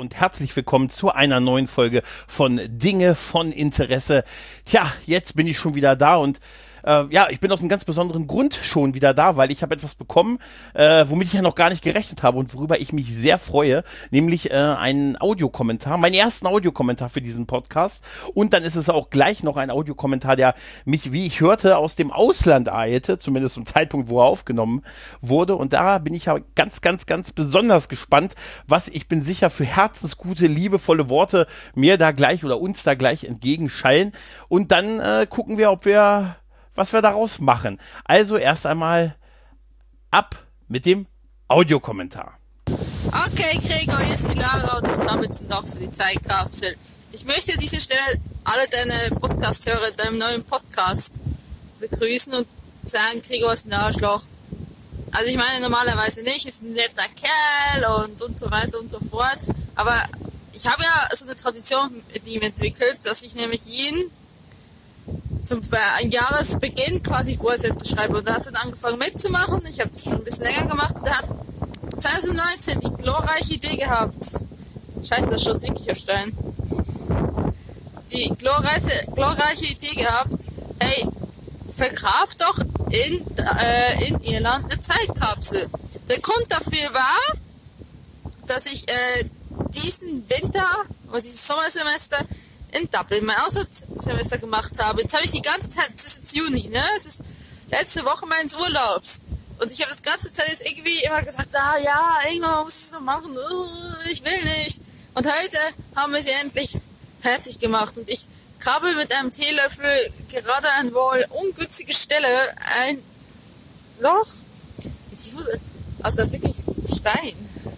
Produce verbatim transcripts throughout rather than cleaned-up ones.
und herzlich willkommen zu einer neuen Folge von Dinge von Interesse. Tja, jetzt bin ich schon wieder da und äh, ja, ich bin aus einem ganz besonderen Grund schon wieder da, weil ich habe etwas bekommen, äh, womit ich ja noch gar nicht gerechnet habe und worüber ich mich sehr freue, nämlich äh, einen Audiokommentar, meinen ersten Audiokommentar für diesen Podcast, und dann ist es auch gleich noch ein Audiokommentar, der mich, wie ich hörte, aus dem Ausland eilte, zumindest zum Zeitpunkt, wo er aufgenommen wurde, und da bin ich ja ganz, ganz, ganz besonders gespannt, was, ich bin sicher, für herzensgute, liebevolle Worte mir da gleich oder uns da gleich entgegenschallen, und dann äh, gucken wir, ob wir was wir daraus machen. Also erst einmal ab mit dem Audiokommentar. Okay, Gregor, hier ist die Lara und ich komme jetzt noch für die Zeitkapsel. Ich möchte an dieser Stelle alle deine Podcast-Hörer in deinem neuen Podcast begrüßen und sagen, Gregor ist ein Arschloch. Also ich meine normalerweise nicht, ist ein netter Kerl und, und so weiter und so fort. Aber ich habe ja so eine Tradition mit ihm entwickelt, dass ich nämlich ihn zum ein Jahresbeginn quasi Vorsätze schreibe, und er hat dann angefangen mitzumachen. Ich habe das schon ein bisschen länger gemacht und er hat zwanzig neunzehn die glorreiche Idee gehabt. Scheiße, das schoss wirklich auf Stein. Die glorreiche, glorreiche Idee gehabt, hey, vergrab doch in, äh, in Irland eine Zeitkapsel. Der Grund dafür war, dass ich äh, diesen Winter oder dieses Sommersemester in Dublin mein Auslandssemester gemacht habe. Jetzt habe ich die ganze Zeit, es ist jetzt Juni, ne? Es ist letzte Woche meines Urlaubs. Und ich habe das ganze Zeit jetzt irgendwie immer gesagt, ah ja, irgendwann muss ich es noch machen, uh, ich will nicht. Und heute haben wir sie endlich fertig gemacht. Und ich krabbel mit einem Teelöffel gerade an wohl ungünstige Stelle ein Loch. Ich wusste, also das ist wirklich Stein.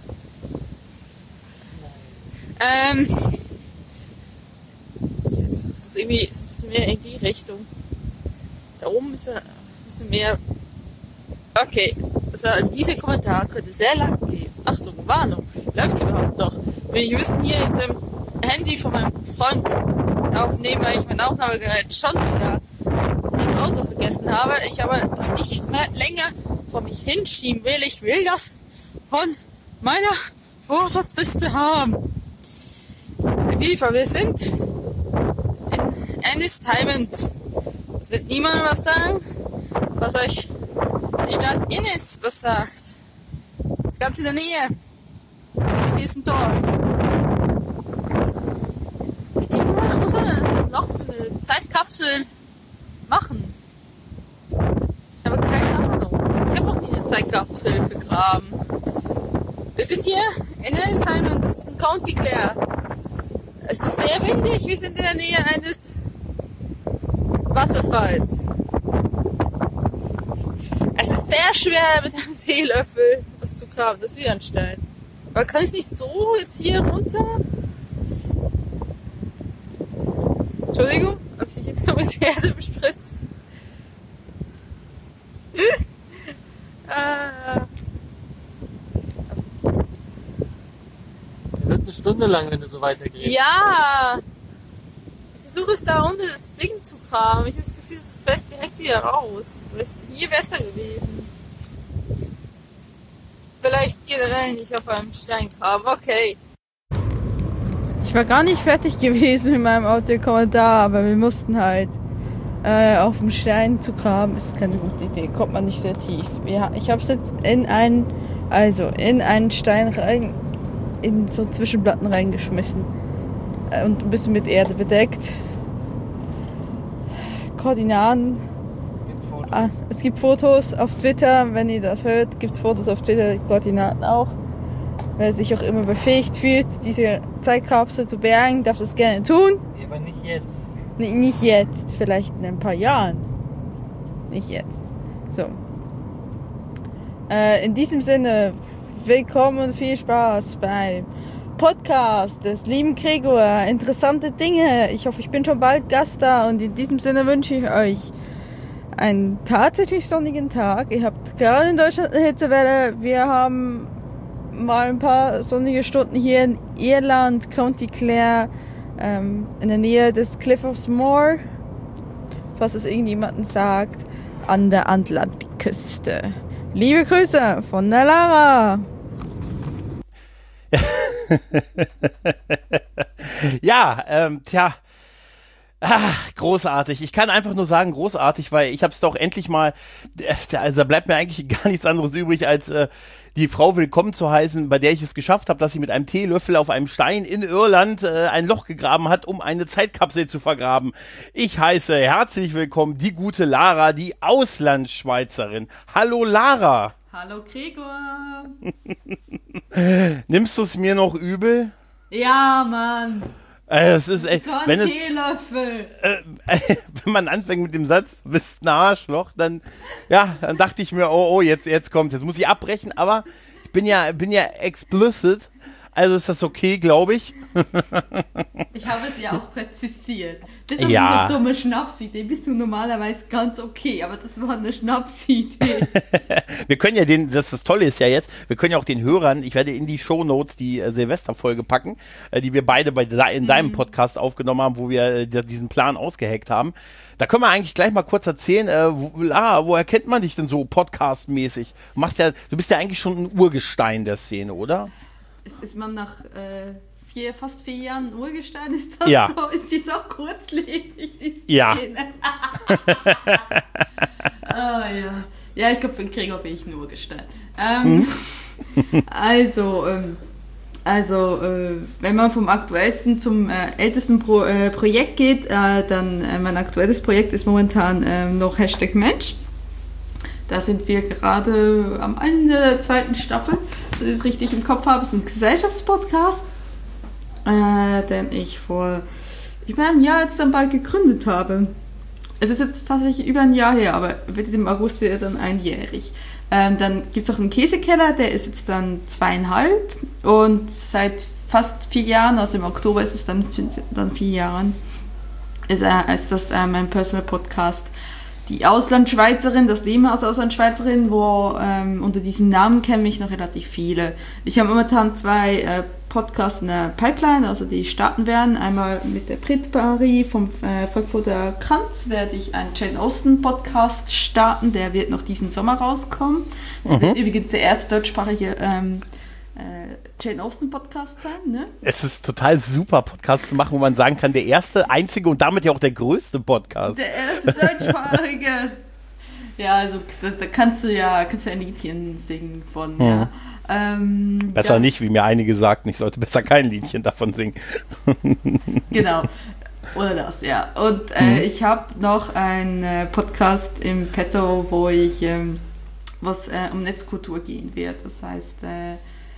Ähm... Ich versuche das irgendwie ein bisschen mehr in die Richtung. Da oben ist er ein bisschen mehr. Okay, also dieser Kommentar könnte sehr lang gehen. Achtung, Warnung, läuft es überhaupt noch? Wenn ich müssten hier in dem Handy von meinem Freund aufnehmen, weil ich mein Aufnahmegerät schon wieder im Auto vergessen habe, ich aber das nicht mehr länger vor mich hinschieben will. Ich will das von meiner Vorsatzliste haben. Auf jeden Fall, wir sind Ennis-Tymont. Es wird niemandem was sagen, was euch die Stadt Ennis was sagt. Das ist ganz in der Nähe. Hier ist ein Dorf. Die Frage, muss man denn noch für eine Zeitkapsel machen? Ich habe keine Ahnung. Ich habe noch nie eine Zeitkapsel vergraben. Wir sind hier in Ennis-Tymont. Das ist ein County Clare. Es ist sehr windig. Wir sind in der Nähe eines Wasserfalls. Es ist sehr schwer, mit einem Teelöffel was zu graben. Das ist wieder ein Stein. Aber kann ich nicht so jetzt hier runter? Entschuldigung, habe ich dich jetzt noch mit Erde bespritzt? ah. Das wird eine Stunde lang, wenn du so weitergehst. Ja! Ich versuche es da unter das Ding zu graben. Ich habe das Gefühl, es fällt direkt wieder raus. Das ist hier besser gewesen. Vielleicht generell nicht auf einem Stein graben. Okay. Ich war gar nicht fertig gewesen mit meinem Audiokommentar, aber wir mussten halt äh, auf dem Stein zu graben. Ist keine gute Idee. Kommt man nicht sehr tief. Ja, ich habe es jetzt in einen, also in einen Stein rein, in so Zwischenplatten reingeschmissen. Und ein bisschen mit Erde bedeckt. Koordinaten. Es gibt Fotos. Ah, es gibt Fotos auf Twitter. Wenn ihr das hört, gibt es Fotos auf Twitter, die Koordinaten auch. Wer sich auch immer befähigt fühlt, diese Zeitkapsel zu bergen, darf das gerne tun. Nee, aber nicht jetzt. Nee, nicht jetzt, vielleicht in ein paar Jahren. Nicht jetzt. So. Äh, in diesem Sinne, willkommen und viel Spaß beim Podcast des lieben Gregor. Interessante Dinge. Ich hoffe, ich bin schon bald Gast da, und in diesem Sinne wünsche ich euch einen tatsächlich sonnigen Tag. Ihr habt gerade in Deutschland eine Hitzewelle. Wir haben mal ein paar sonnige Stunden hier in Irland, County Clare, ähm, in der Nähe des Cliff of Moher, falls es irgendjemanden sagt, an der Atlantikküste. Liebe Grüße von der Lara. Ja, ähm, tja. Ah, großartig. Ich kann einfach nur sagen, großartig, weil ich habe es doch endlich mal, also da bleibt mir eigentlich gar nichts anderes übrig, als äh, die Frau willkommen zu heißen, bei der ich es geschafft habe, dass sie mit einem Teelöffel auf einem Stein in Irland äh, ein Loch gegraben hat, um eine Zeitkapsel zu vergraben. Ich heiße herzlich willkommen die gute Lara, die Auslandsschweizerin. Hallo Lara. Hallo Gregor. Nimmst du es mir noch übel? Ja, Mann. Äh, es ist echt, Das war ein wenn es, Teelöffel. äh, äh, wenn man anfängt mit dem Satz, bist ein Arschloch, dann, ja, dann dachte ich mir, oh, oh, jetzt, jetzt kommt, jetzt muss ich abbrechen, aber ich bin ja, bin ja explicit, also ist das okay, glaube ich. Ich habe es ja auch präzisiert. Bis auf Ja. diese dumme Schnapsidee bist du normalerweise ganz okay, aber das war eine Schnapsidee. Wir können ja den, das, das Tolle ist ja jetzt, wir können ja auch den Hörern, ich werde in die Shownotes die äh, Silvesterfolge packen, äh, die wir beide bei de in deinem Podcast aufgenommen haben, wo wir äh, diesen Plan ausgeheckt haben. Da können wir eigentlich gleich mal kurz erzählen, äh, wo, Lara, woher kennt man dich denn so podcastmäßig? Du machst ja, du bist ja eigentlich schon ein Urgestein der Szene, oder? Ist, ist man nach äh, vier, fast vier Jahren Urgestein? Ist das Ja. so? Ist die so kurzlebig, die Szene? Ja. Ah, ja. Ja, ich glaube, für den Gregor bin ich ein Urgestein. Ähm, Also, ähm, also äh, wenn man vom aktuellsten zum äh, ältesten Pro, äh, Projekt geht, äh, dann äh, mein aktuelles Projekt ist momentan äh, noch Hashtag Mensch. Da sind wir gerade am Ende der zweiten Staffel, so dass ich es richtig im Kopf habe. Es ist ein Gesellschaftspodcast, äh, den ich vor über einem Jahr jetzt dann bald gegründet habe. Es ist jetzt tatsächlich über ein Jahr her, aber wird im August wieder dann einjährig. Ähm, dann gibt es auch einen Käsekeller, der ist jetzt dann zweieinhalb und seit fast vier Jahren, also im Oktober ist es dann, dann vier Jahren, ist, äh, ist das äh, mein Personal Podcast. Die Auslandschweizerin, das Leben als Auslandschweizerin, wo ähm, unter diesem Namen kennen mich noch relativ viele. Ich habe momentan zwei äh, Podcasts in der Pipeline, also die starten werden. Einmal mit der Brit Paris vom äh, Frankfurter Kranz werde ich einen Jane Austen Podcast starten, der wird noch diesen Sommer rauskommen. Das mhm. wird übrigens der erste deutschsprachige ähm, äh, Jane Austen Podcast sein, ne? Es ist total super, Podcast zu machen, wo man sagen kann, der erste, einzige und damit ja auch der größte Podcast. Der erste deutschsprachige. Ja, also da, da kannst du ja, kannst du ja ein Liedchen singen von, mhm. ja. Ähm, besser ja. nicht, wie mir einige sagten, ich sollte besser kein Liedchen davon singen. Genau. Oder das, ja. Und äh, mhm. ich habe noch einen äh, Podcast im Petto, wo ich ähm, was äh, um Netzkultur gehen wird. Das heißt, äh,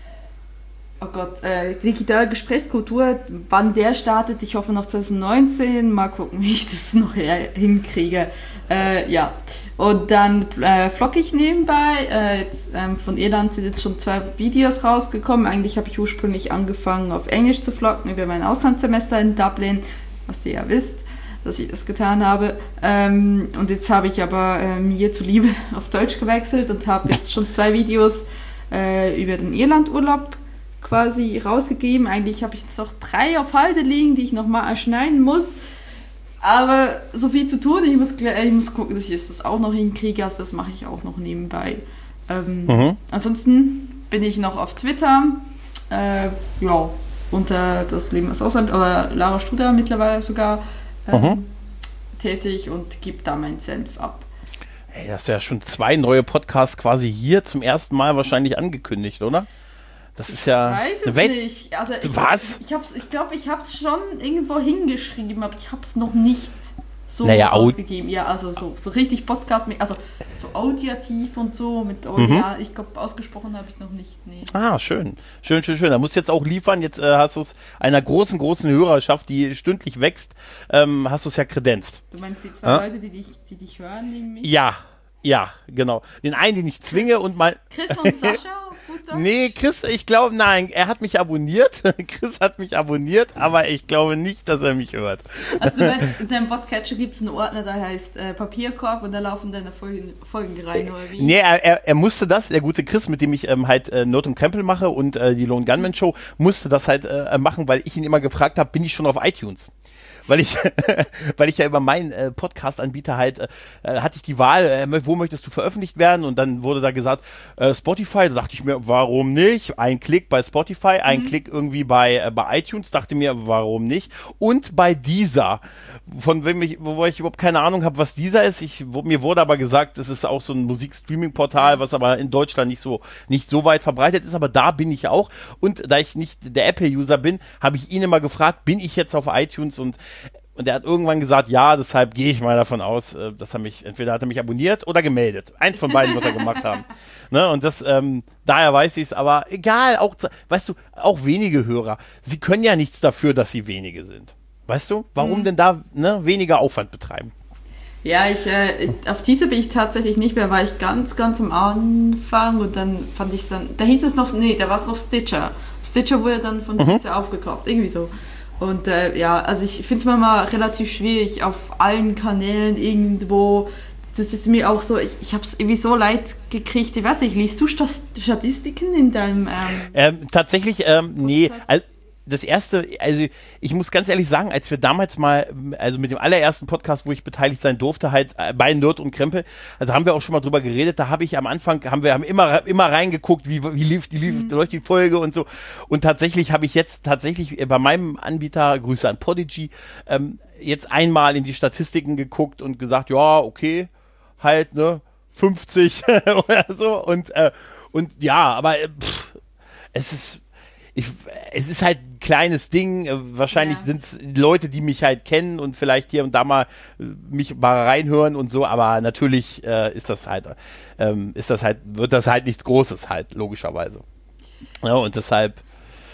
oh Gott, äh, digitale Gesprächskultur, wann der startet, ich hoffe noch zwanzig neunzehn, mal gucken, wie ich das noch hinkriege. Äh, ja, und dann äh, vlogge ich nebenbei, äh, jetzt, ähm, von Irland sind jetzt schon zwei Videos rausgekommen, eigentlich habe ich ursprünglich angefangen auf Englisch zu vloggen über mein Auslandssemester in Dublin, was ihr ja wisst, dass ich das getan habe, ähm, und jetzt habe ich aber äh, mir zuliebe auf Deutsch gewechselt und habe jetzt schon zwei Videos äh, über den Irlandurlaub quasi rausgegeben. Eigentlich habe ich jetzt noch drei auf Halde liegen, die ich nochmal erschneiden muss. Aber so viel zu tun, ich muss, ich muss gucken, dass ich das auch noch hinkriege. Also das mache ich auch noch nebenbei. Ähm, mhm. Ansonsten bin ich noch auf Twitter. Äh, ja, unter das Leben als Ausland, oder Lara Studer mittlerweile sogar ähm, mhm. tätig und gebe da meinen Senf ab. Hey, das ist ja schon zwei neue Podcasts quasi hier zum ersten Mal wahrscheinlich angekündigt, oder? Das ist ja. Ich weiß es Welt- nicht. Also ich, Was? Ich, ich, ich glaube, ich habe es schon irgendwo hingeschrieben, aber ich habe es noch nicht so naja, ausgegeben. Ja, also so, so richtig Podcast, also so audiativ und so mit, oh, mhm. ja, ich glaube, ausgesprochen habe ich es noch nicht. Nee. Ah, schön. Schön, schön, schön. Da musst du jetzt auch liefern. Jetzt äh, hast du es einer großen, großen Hörerschaft, die stündlich wächst, ähm, hast du es ja kredenzt. Du meinst die zwei ja? Leute, die dich, die dich hören, neben mich? Ja. Ja, genau. Den einen, den ich zwinge und mal... Chris und Sascha? Auf gut Deutsch? Nee, Chris, ich glaube, nein, er hat mich abonniert. Chris hat mich abonniert, aber ich glaube nicht, dass er mich hört. Also du meinst, in seinem Podcatcher gibt es einen Ordner, der heißt äh, Papierkorb und da laufen deine Folgen, Folgen rein, oder wie? Nee, er, er, er musste das, der gute Chris, mit dem ich ähm, halt äh, Nerd und Krempel mache und äh, die Lone Gunman Show, musste das halt äh, machen, weil ich ihn immer gefragt habe, bin ich schon auf iTunes? weil ich, weil ich ja über meinen äh, Podcast-Anbieter halt, äh, hatte ich die Wahl, äh, wo möchtest du veröffentlicht werden? Und dann wurde da gesagt, äh, Spotify. Da dachte ich mir, warum nicht? Ein Klick bei Spotify, ein mhm. Klick irgendwie bei, äh, bei iTunes. Dachte mir, warum nicht? Und bei Deezer, von wem ich, wo ich überhaupt keine Ahnung habe, was Deezer ist. Ich, wo, mir wurde aber gesagt, es ist auch so ein Musikstreaming-Portal, was aber in Deutschland nicht so, nicht so weit verbreitet ist. Aber da bin ich auch. Und da ich nicht der Apple-User bin, habe ich ihn immer gefragt, bin ich jetzt auf iTunes? Und Und er hat irgendwann gesagt, ja, deshalb gehe ich mal davon aus, dass er mich, entweder hat er mich abonniert oder gemeldet. Eins von beiden wird er gemacht haben. Ne? Und das, ähm, daher weiß ich es, aber egal, auch, weißt du, auch wenige Hörer, sie können ja nichts dafür, dass sie wenige sind. Weißt du, warum mhm. denn da ne, weniger Aufwand betreiben? Ja, ich, äh, ich, auf diese bin ich tatsächlich nicht mehr, war ich ganz, ganz am Anfang und dann fand ich es dann, da hieß es noch, nee, da war es noch Stitcher. Stitcher wurde dann von mhm. Deezer aufgekauft, irgendwie so. Und äh, ja, also ich finde es manchmal relativ schwierig auf allen Kanälen irgendwo, das ist mir auch so, ich, ich habe es irgendwie so leid gekriegt, ich weiß nicht, liest du Statistiken in deinem ähm, ähm, tatsächlich, ähm, nee, also das erste, also ich muss ganz ehrlich sagen, als wir damals mal, also mit dem allerersten Podcast, wo ich beteiligt sein durfte, halt bei Nerd und Krempel, also haben wir auch schon mal drüber geredet, da habe ich am Anfang, haben wir haben immer, immer reingeguckt, wie, wie lief die, lief, mhm. läuft die Folge und so, und tatsächlich habe ich jetzt tatsächlich bei meinem Anbieter, Grüße an Podigy, ähm, jetzt einmal in die Statistiken geguckt und gesagt, ja, okay, halt, ne, fünfzig oder so, und, äh, und ja, aber pff, es ist, Ich, es ist halt ein kleines Ding, wahrscheinlich ja. sind es Leute, die mich halt kennen und vielleicht hier und da mal mich mal reinhören und so, aber natürlich äh, ist das halt, ähm, ist das halt, wird das halt nichts Großes halt, logischerweise. Ja, und deshalb,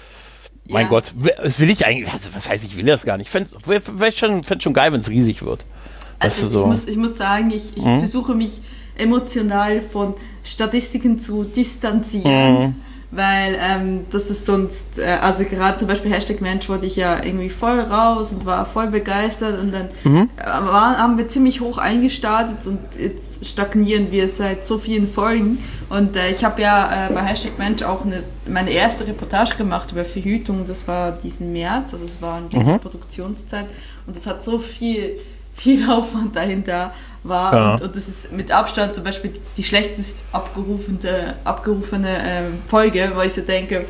mein ja. Gott, was will ich eigentlich, also, was heißt, ich will das gar nicht, ich fände es schon, schon geil, wenn es riesig wird. Also ich, so. muss, ich muss sagen, ich, ich mhm. versuche mich emotional von Statistiken zu distanzieren. Mhm. Weil ähm, das ist sonst, äh, also gerade zum Beispiel Hashtag Mensch wollte ich ja irgendwie voll raus und war voll begeistert und dann mhm. äh, waren, haben wir ziemlich hoch eingestartet und jetzt stagnieren wir seit so vielen Folgen und äh, ich habe ja äh, bei Hashtag Mensch auch eine, meine erste Reportage gemacht über Verhütung, das war diesen März, also es war eine mhm. Produktionszeit und das hat so viel, viel Aufwand dahinter war ja. und, und das ist mit Abstand zum Beispiel die, die schlechtest abgerufene, abgerufene ähm, Folge, wo ich so denke,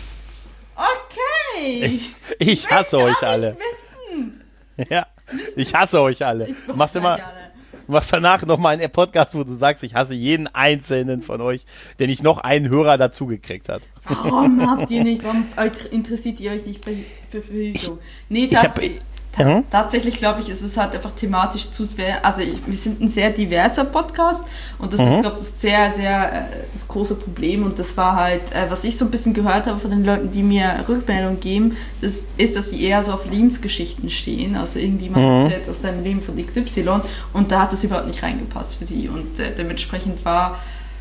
okay, ich, ich hasse euch alle. Wissen. Ja, ich hasse euch alle. Ich machst immer, du machst danach nochmal einen Podcast, wo du sagst, ich hasse jeden einzelnen von euch, der nicht noch einen Hörer dazugekriegt hat. Warum habt ihr nicht, warum interessiert ihr euch nicht für, für Verhütung? Nee, tatsächlich. Mhm. Tatsächlich glaube ich, ist es halt einfach thematisch zu sehr, also ich, wir sind ein sehr diverser Podcast und das mhm. ist, glaube ich, das sehr, sehr äh, das große Problem und das war halt, äh, was ich so ein bisschen gehört habe von den Leuten, die mir Rückmeldung geben, das ist, dass sie eher so auf Lebensgeschichten stehen, also irgendjemand mhm. erzählt aus seinem Leben von X Y und da hat das überhaupt nicht reingepasst für sie und äh, dementsprechend war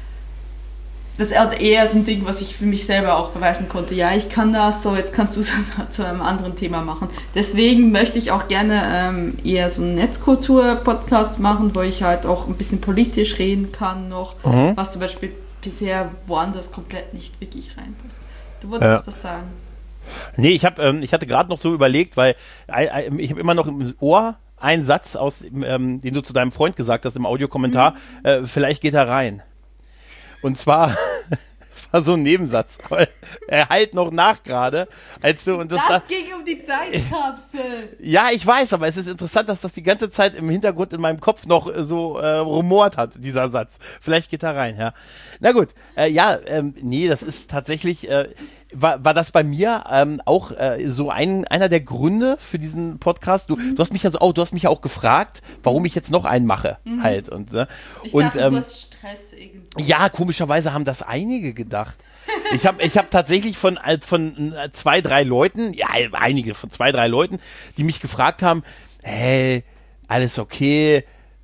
das ist eher so ein Ding, was ich für mich selber auch beweisen konnte. Ja, ich kann das, so jetzt kannst du es zu einem anderen Thema machen. Deswegen möchte ich auch gerne ähm, eher so einen Netzkultur-Podcast machen, wo ich halt auch ein bisschen politisch reden kann noch, mhm. was zum Beispiel bisher woanders komplett nicht wirklich reinpasst. Du wolltest ja. was sagen? Nee, ich, hab, ähm, ich hatte gerade noch so überlegt, weil äh, ich habe immer noch im Ohr einen Satz, aus, ähm, den du zu deinem Freund gesagt hast im Audiokommentar, mhm. äh, vielleicht geht er rein. Und zwar, es war so ein Nebensatz, weil er halt noch nach gerade, als du und das. Das da, ging um die Zeitkapsel. Ja, ich weiß, aber es ist interessant, dass das die ganze Zeit im Hintergrund in meinem Kopf noch so äh, rumort hat, dieser Satz. Vielleicht geht er rein, ja. Na gut, äh, ja, ähm, nee, das ist tatsächlich. Äh, War, war das bei mir ähm, auch äh, so ein, einer der Gründe für diesen Podcast? Du, mhm. du hast mich also auch, du hast mich ja auch gefragt, warum ich jetzt noch einen mache, mhm. halt und ne? Ich und dachte, ähm, du hast Stress irgendwie. Ja, komischerweise haben das einige gedacht. Ich habe ich hab tatsächlich von von zwei, drei Leuten, ja einige von zwei, drei Leuten, die mich gefragt haben, hey, alles okay?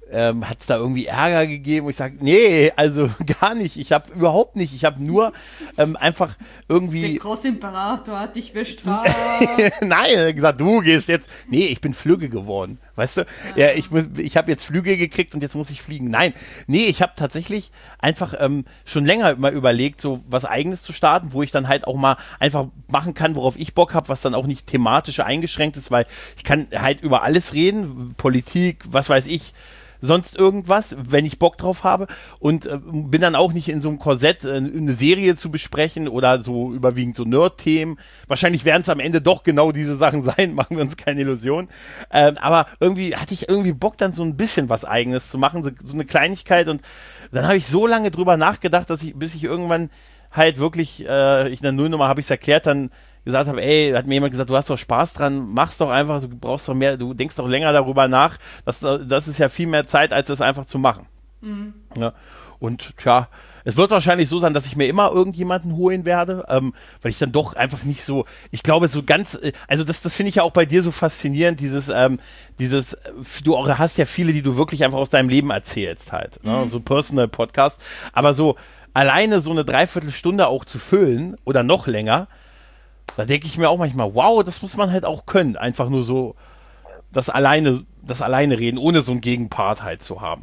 ähm, hat es da irgendwie Ärger gegeben? Und ich sage, nee, also gar nicht. Ich habe überhaupt nicht. Ich habe nur ähm, einfach irgendwie... Der Großimperator hat dich bestraft. Nein, er hat gesagt, du gehst jetzt... Nee, ich bin Flügge geworden. Weißt du? Ja, ja ich muss, ich habe jetzt Flügel gekriegt und jetzt muss ich fliegen. Nein, nee, ich habe tatsächlich einfach ähm, schon länger mal überlegt, so was Eigenes zu starten, wo ich dann halt auch mal einfach machen kann, worauf ich Bock habe, was dann auch nicht thematisch eingeschränkt ist, weil ich kann halt über alles reden, Politik, was weiß ich, sonst irgendwas, wenn ich Bock drauf habe und äh, bin dann auch nicht in so einem Korsett, äh, eine Serie zu besprechen oder so überwiegend so Nerd-Themen. Wahrscheinlich werden es am Ende doch genau diese Sachen sein, machen wir uns keine Illusion. Ähm, aber irgendwie hatte ich irgendwie Bock, dann so ein bisschen was Eigenes zu machen, so, so eine Kleinigkeit und dann habe ich so lange drüber nachgedacht, dass ich, bis ich irgendwann halt wirklich, äh, ich in der Nullnummer habe ich es erklärt, dann gesagt habe, ey, hat mir jemand gesagt, du hast doch Spaß dran, mach's doch einfach, du brauchst doch mehr, du denkst doch länger darüber nach, das, das ist ja viel mehr Zeit, als das einfach zu machen. Mhm. Ja, und tja, es wird wahrscheinlich so sein, dass ich mir immer irgendjemanden holen werde, ähm, weil ich dann doch einfach nicht so, ich glaube so ganz, also das, das finde ich ja auch bei dir so faszinierend, dieses, ähm, dieses, du hast ja viele, die du wirklich einfach aus deinem Leben erzählst halt, ne? Mhm. So Personal-Podcast, aber so alleine so eine Dreiviertelstunde auch zu füllen oder noch länger, da denke ich mir auch manchmal, wow, das muss man halt auch können. Einfach nur so das alleine, das alleine reden, ohne so einen Gegenpart halt zu haben.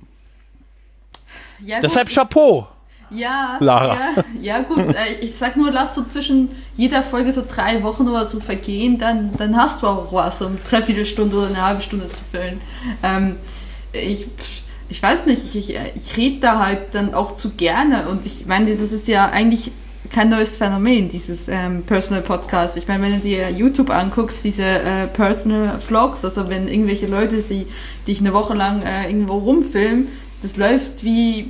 Ja, deshalb Chapeau, ja, Lara. Ja, ja gut, ich sag nur, lass so zwischen jeder Folge so drei Wochen oder so vergehen, dann, dann hast du auch was, um eine Dreiviertelstunde oder eine halbe Stunde zu füllen. Ähm, ich, ich weiß nicht, ich, ich, ich rede da halt dann auch zu gerne und ich meine, das ist ja eigentlich kein neues Phänomen, dieses ähm, Personal Podcast. Ich meine, wenn du dir YouTube anguckst, diese äh, Personal Vlogs, also wenn irgendwelche Leute sie dich eine Woche lang äh, irgendwo rumfilmen, das läuft wie,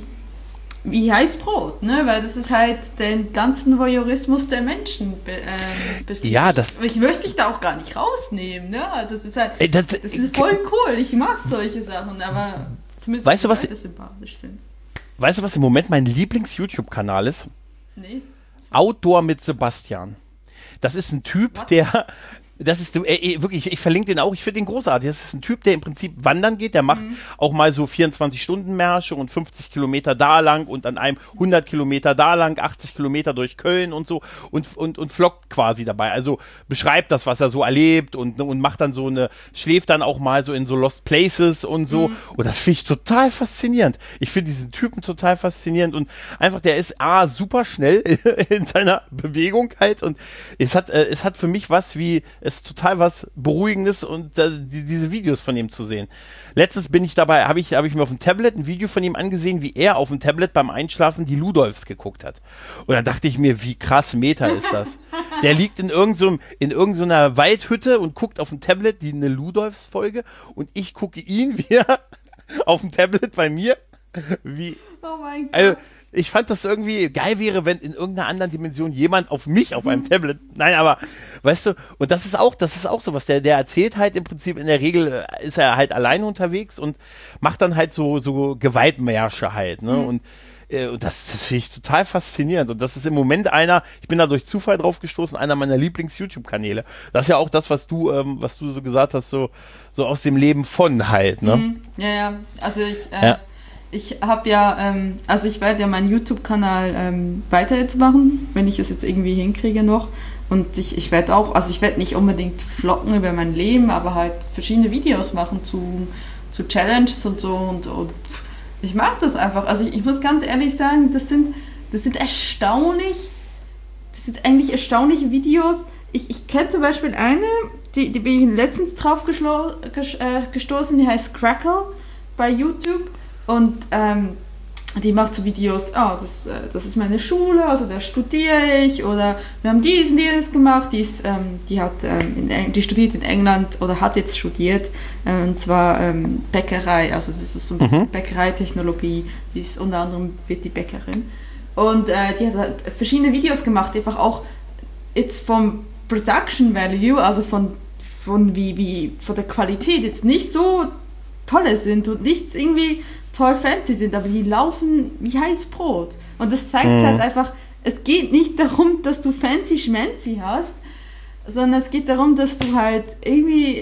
wie Heißbrot, ne? Weil das ist halt den ganzen Voyeurismus der Menschen be, ähm, befriedigt. Ja, das... Ich möchte mich da auch gar nicht rausnehmen, ne? Also es ist halt, Ey, das, das ist voll cool, ich mag solche Sachen, aber zumindest weißt du, was, Leute sympathisch sind. Weißt du, was im Moment mein Lieblings-YouTube-Kanal ist? Nee. Outdoor mit Sebastian. Das ist ein Typ, What? der, das ist, ey, wirklich, ich, ich verlinke den auch, ich finde den großartig. Das ist ein Typ, der im Prinzip wandern geht, der macht mhm. auch mal so vierundzwanzig-Stunden-Märsche und fünfzig Kilometer da lang und an einem hundert Kilometer da lang, achtzig Kilometer durch Köln und so und, und, und vloggt quasi dabei. Also beschreibt das, was er so erlebt und, und macht dann so eine, schläft dann auch mal so in so Lost Places und so. Mhm. Und das finde ich total faszinierend. Ich finde diesen Typen total faszinierend und einfach, der ist A, super schnell in seiner Bewegung halt und es hat, äh, es hat für mich was wie, es ist total was Beruhigendes und äh, die, diese Videos von ihm zu sehen. Letztens bin ich dabei, habe ich, hab ich mir auf dem Tablet ein Video von ihm angesehen, wie er auf dem Tablet beim Einschlafen die Ludolfs geguckt hat. Und dann dachte ich mir, wie krass Meta ist das? Der liegt in irgendeiner in irgendeiner Waldhütte und guckt auf dem Tablet die eine Ludolfs-Folge und ich gucke ihn, wie er auf dem Tablet bei mir wie, oh mein Gott. Also, ich fand das irgendwie geil wäre, wenn in irgendeiner anderen Dimension jemand auf mich auf einem Tablet, nein, aber, weißt du, und das ist auch, das ist auch sowas, der, der erzählt halt im Prinzip, in der Regel ist er halt alleine unterwegs und macht dann halt so, so Gewaltmärsche halt, ne, mhm. und Und das, das finde ich total faszinierend. Und das ist im Moment einer, ich bin da durch Zufall drauf gestoßen, einer meiner Lieblings-YouTube-Kanäle. Das ist ja auch das, was du, ähm, was du so gesagt hast, so, so aus dem Leben von halt, ne? Mhm. Ja, ja. Also ich, äh, ja. ich habe ja, ähm, also ich werde ja meinen YouTube-Kanal ähm, weiter jetzt machen, wenn ich es jetzt irgendwie hinkriege noch. Und ich, ich werde auch, also ich werde nicht unbedingt vloggen über mein Leben, aber halt verschiedene Videos machen zu, zu Challenges und so und, und ich mag das einfach. Also ich, ich muss ganz ehrlich sagen, das sind, das sind erstaunlich, das sind eigentlich erstaunliche Videos. Ich, ich kenne zum Beispiel eine, die, die bin ich letztens drauf geschlo- ges- äh, gestoßen, die heißt Crackle bei YouTube und ähm, die macht so Videos, oh, das, äh, das ist meine Schule, also da studiere ich oder wir haben dies und dieses gemacht, die, ist, ähm, die, hat, ähm, in Eng- die studiert in England oder hat jetzt studiert äh, und zwar ähm, Bäckerei, also das ist so ein bisschen mhm. Bäckereitechnologie, die ist unter anderem wird die Bäckerin und äh, die hat halt verschiedene Videos gemacht, die einfach auch jetzt vom Production Value, also von, von, wie, wie, von der Qualität jetzt nicht so tolle sind und nichts irgendwie toll fancy sind, aber die laufen wie heiß Brot. Und das zeigt mhm. halt einfach, es geht nicht darum, dass du fancy schmancy hast, sondern es geht darum, dass du halt irgendwie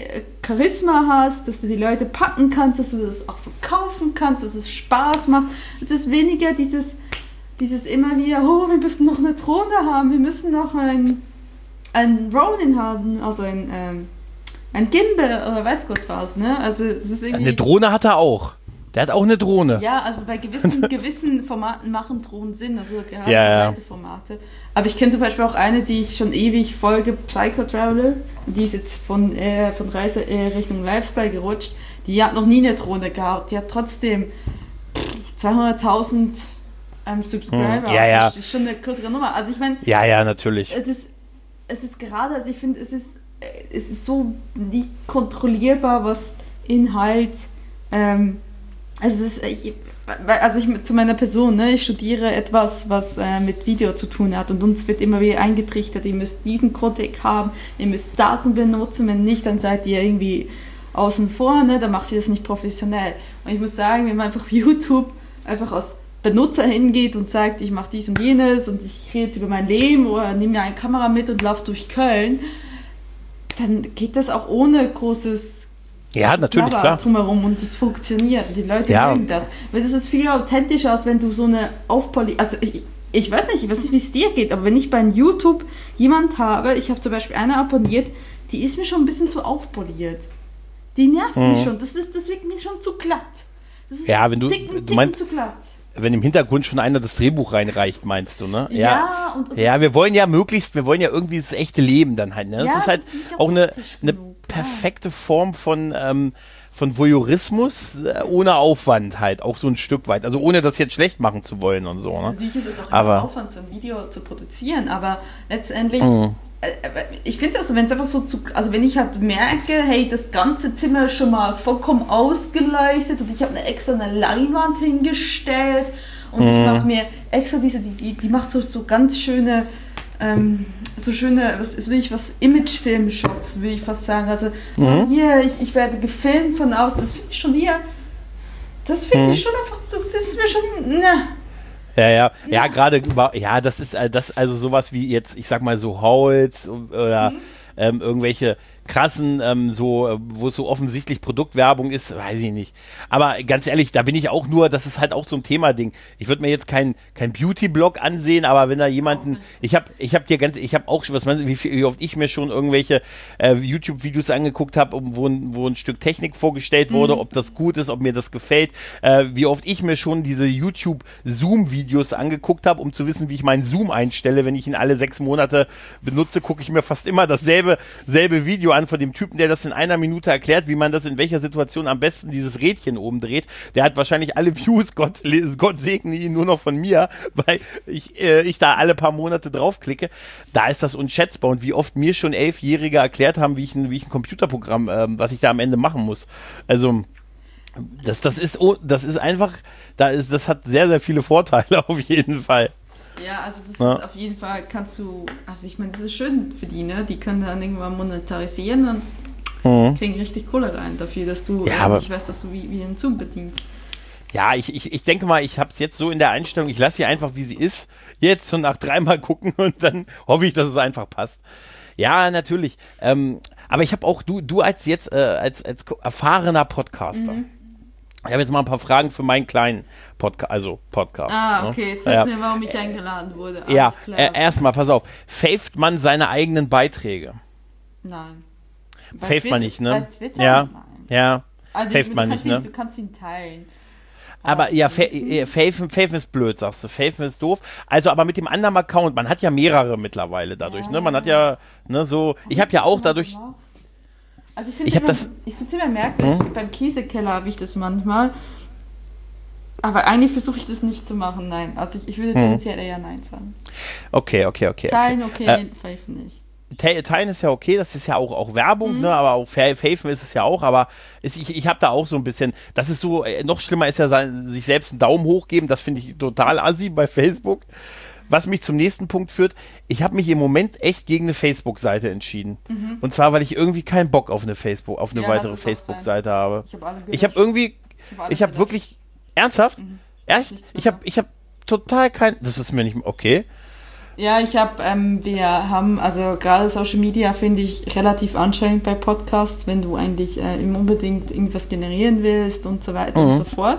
Charisma hast, dass du die Leute packen kannst, dass du das auch verkaufen kannst, dass es Spaß macht. Es ist weniger dieses, dieses immer wieder, oh, wir müssen noch eine Drohne haben, wir müssen noch ein, ein Ronin haben, also ein, ähm, ein Gimbal oder weiß Gott was, ne? Also es ist irgendwie... Eine Drohne hat er auch. Der hat auch eine Drohne. Ja, also bei gewissen, gewissen Formaten machen Drohnen Sinn, also gerade ja, so ja. Reiseformate. Aber ich kenne zum Beispiel auch eine, die ich schon ewig folge, Psycho Traveler. Die ist jetzt von, äh, von Reise äh, Richtung Lifestyle gerutscht. Die hat noch nie eine Drohne gehabt. Die hat trotzdem zweihunderttausend ähm, Subscriber. Hm, ja, ja. Das ist schon eine größere Nummer. Also ich meine... Ja, ja, natürlich. Es ist, es ist gerade, also ich finde, es ist, es ist so nicht kontrollierbar, was Inhalt... Ähm, Also, es ist, ich, also ich zu meiner Person, ne, ich studiere etwas, was äh, mit Video zu tun hat und uns wird immer wieder eingetrichtert, ihr müsst diesen Codec haben, ihr müsst das benutzen, wenn nicht, dann seid ihr irgendwie außen vor, ne, dann macht ihr das nicht professionell. Und ich muss sagen, wenn man einfach auf YouTube einfach als Benutzer hingeht und sagt, ich mache dies und jenes und ich rede jetzt über mein Leben oder nehme mir eine Kamera mit und laufe durch Köln, dann geht das auch ohne großes Ja, natürlich, klar. drumherum und das funktioniert und die Leute ja. mögen das. Weil es ist viel authentischer, als wenn du so eine Aufpoli... Also ich, ich weiß nicht, ich weiß nicht, wie es dir geht, aber wenn ich bei YouTube jemand habe, ich habe zum Beispiel eine abonniert, die ist mir schon ein bisschen zu aufpoliert. Die nervt mhm. mich schon. Das ist, das wirkt mir schon zu glatt. Das ist ja, wenn du, dicken, du meinst, zu glatt. Wenn im Hintergrund schon einer das Drehbuch reinreicht, meinst du, ne? Ja, ja. und, und ja, wir wollen ja möglichst, wir wollen ja irgendwie das echte Leben dann halt, ne? Das ja, ist halt ist auch eine, eine genug, perfekte Form von, ähm, von Voyeurismus äh, ohne Aufwand halt, auch so ein Stück weit. Also ohne das jetzt schlecht machen zu wollen und so, ne? Natürlich ist es auch aber, immer Aufwand, so ein Video zu produzieren, aber letztendlich, mhm. äh, ich finde das, wenn es einfach so zu, also wenn ich halt merke, hey, das ganze Zimmer ist schon mal vollkommen ausgeleuchtet und ich habe eine extra eine Leinwand hingestellt und mhm. ich mache mir extra diese, die, die, die macht so, so ganz schöne, ähm, so schöne, was ist will ich was, Imagefilm-Shots, will ich fast sagen. Also mhm. hier, ich, ich werde gefilmt von außen, das finde ich schon hier, das finde mhm. ich schon einfach, das ist mir schon, ne. Ja, ja, ja, gerade über, ja, das ist das also sowas wie jetzt, ich sag mal so Hauls oder mhm. ähm, irgendwelche krassen, ähm, so, wo es so offensichtlich Produktwerbung ist, weiß ich nicht. Aber ganz ehrlich, da bin ich auch nur, das ist halt auch so ein Thema-Ding. Ich würde mir jetzt kein, kein Beauty-Blog ansehen, aber wenn da jemanden, ich habe ich hab dir ganz, ich habe auch, was meinst du, wie, viel, wie oft ich mir schon irgendwelche äh, YouTube-Videos angeguckt habe, wo, wo ein Stück Technik vorgestellt wurde, mhm. ob das gut ist, ob mir das gefällt, äh, wie oft ich mir schon diese YouTube-Zoom-Videos angeguckt habe, um zu wissen, wie ich meinen Zoom einstelle. Wenn ich ihn alle sechs Monate benutze, gucke ich mir fast immer dasselbe selbe Video an von dem Typen, der das in einer Minute erklärt, wie man das in welcher Situation am besten dieses Rädchen oben dreht. Der hat wahrscheinlich alle Views, Gott, Gott segne ihn, nur noch von mir, weil ich, äh, ich da alle paar Monate draufklicke. Da ist das unschätzbar und wie oft mir schon Elfjährige erklärt haben, wie ich ein, wie ich ein Computerprogramm, ähm, was ich da am Ende machen muss. Also das, das ist, das ist einfach, da ist, das hat sehr, sehr viele Vorteile auf jeden Fall. Ja, also das ja. ist auf jeden Fall, kannst du, also ich meine, das ist schön für die, ne? Die können dann irgendwann monetarisieren und mhm. kriegen richtig Kohle rein dafür, dass du, ja, aber, ich weiß, dass du wie, wie einen Zoom bedienst. Ja, ich, ich, ich denke mal, ich habe es jetzt so in der Einstellung, ich lasse sie einfach, wie sie ist, jetzt und nach dreimal gucken und dann hoffe ich, dass es einfach passt. Ja, natürlich. Ähm, aber ich habe auch, du, du als jetzt, äh, als, als erfahrener Podcaster, mhm. ich habe jetzt mal ein paar Fragen für meinen kleinen Podcast, also Podcast. Ah, okay, jetzt ja. wissen wir, warum ich eingeladen wurde. Alles ja, klar. Äh, erstmal, pass auf, faved man seine eigenen Beiträge? Nein. Faved man nicht, ne? Bei Twitter? Ja, Nein. ja, also faved man nicht, ihn, ne? Du kannst ihn teilen. Aber ja, Faven ist blöd, sagst du. Faven ist doof. Also aber mit dem anderen Account, man hat ja mehrere mittlerweile dadurch, ja. ne? Man hat ja, ne, so, ich habe ja auch dadurch... Gemacht? Also ich finde ich es immer, immer merkwürdig, hm? beim Käsekeller habe ich das manchmal, aber eigentlich versuche ich das nicht zu machen, nein. Also ich, ich würde tendenziell eher nein sagen. Okay, okay, okay. Teilen okay, okay. Äh, Faven nicht. Teilen ist ja okay, das ist ja auch, auch Werbung, mhm. ne, aber auch Faven ist es ja auch, aber ist, ich, ich habe da auch so ein bisschen, das ist so, noch schlimmer ist ja sein, sich selbst einen Daumen hoch geben, das finde ich total assi bei Facebook. Was mich zum nächsten Punkt führt, ich habe mich im Moment echt gegen eine Facebook-Seite entschieden. Mhm. Und zwar, weil ich irgendwie keinen Bock auf eine Facebook, auf eine ja, weitere Facebook-Seite habe. Ich habe ich hab irgendwie, ich habe hab wirklich, ernsthaft? Mhm. Echt? Ich habe ich hab total kein, das ist mir nicht, okay. Ja, ich habe, ähm, wir haben, also gerade Social Media finde ich relativ anstrengend bei Podcasts, wenn du eigentlich äh, unbedingt irgendwas generieren willst und so weiter Mhm. und so fort.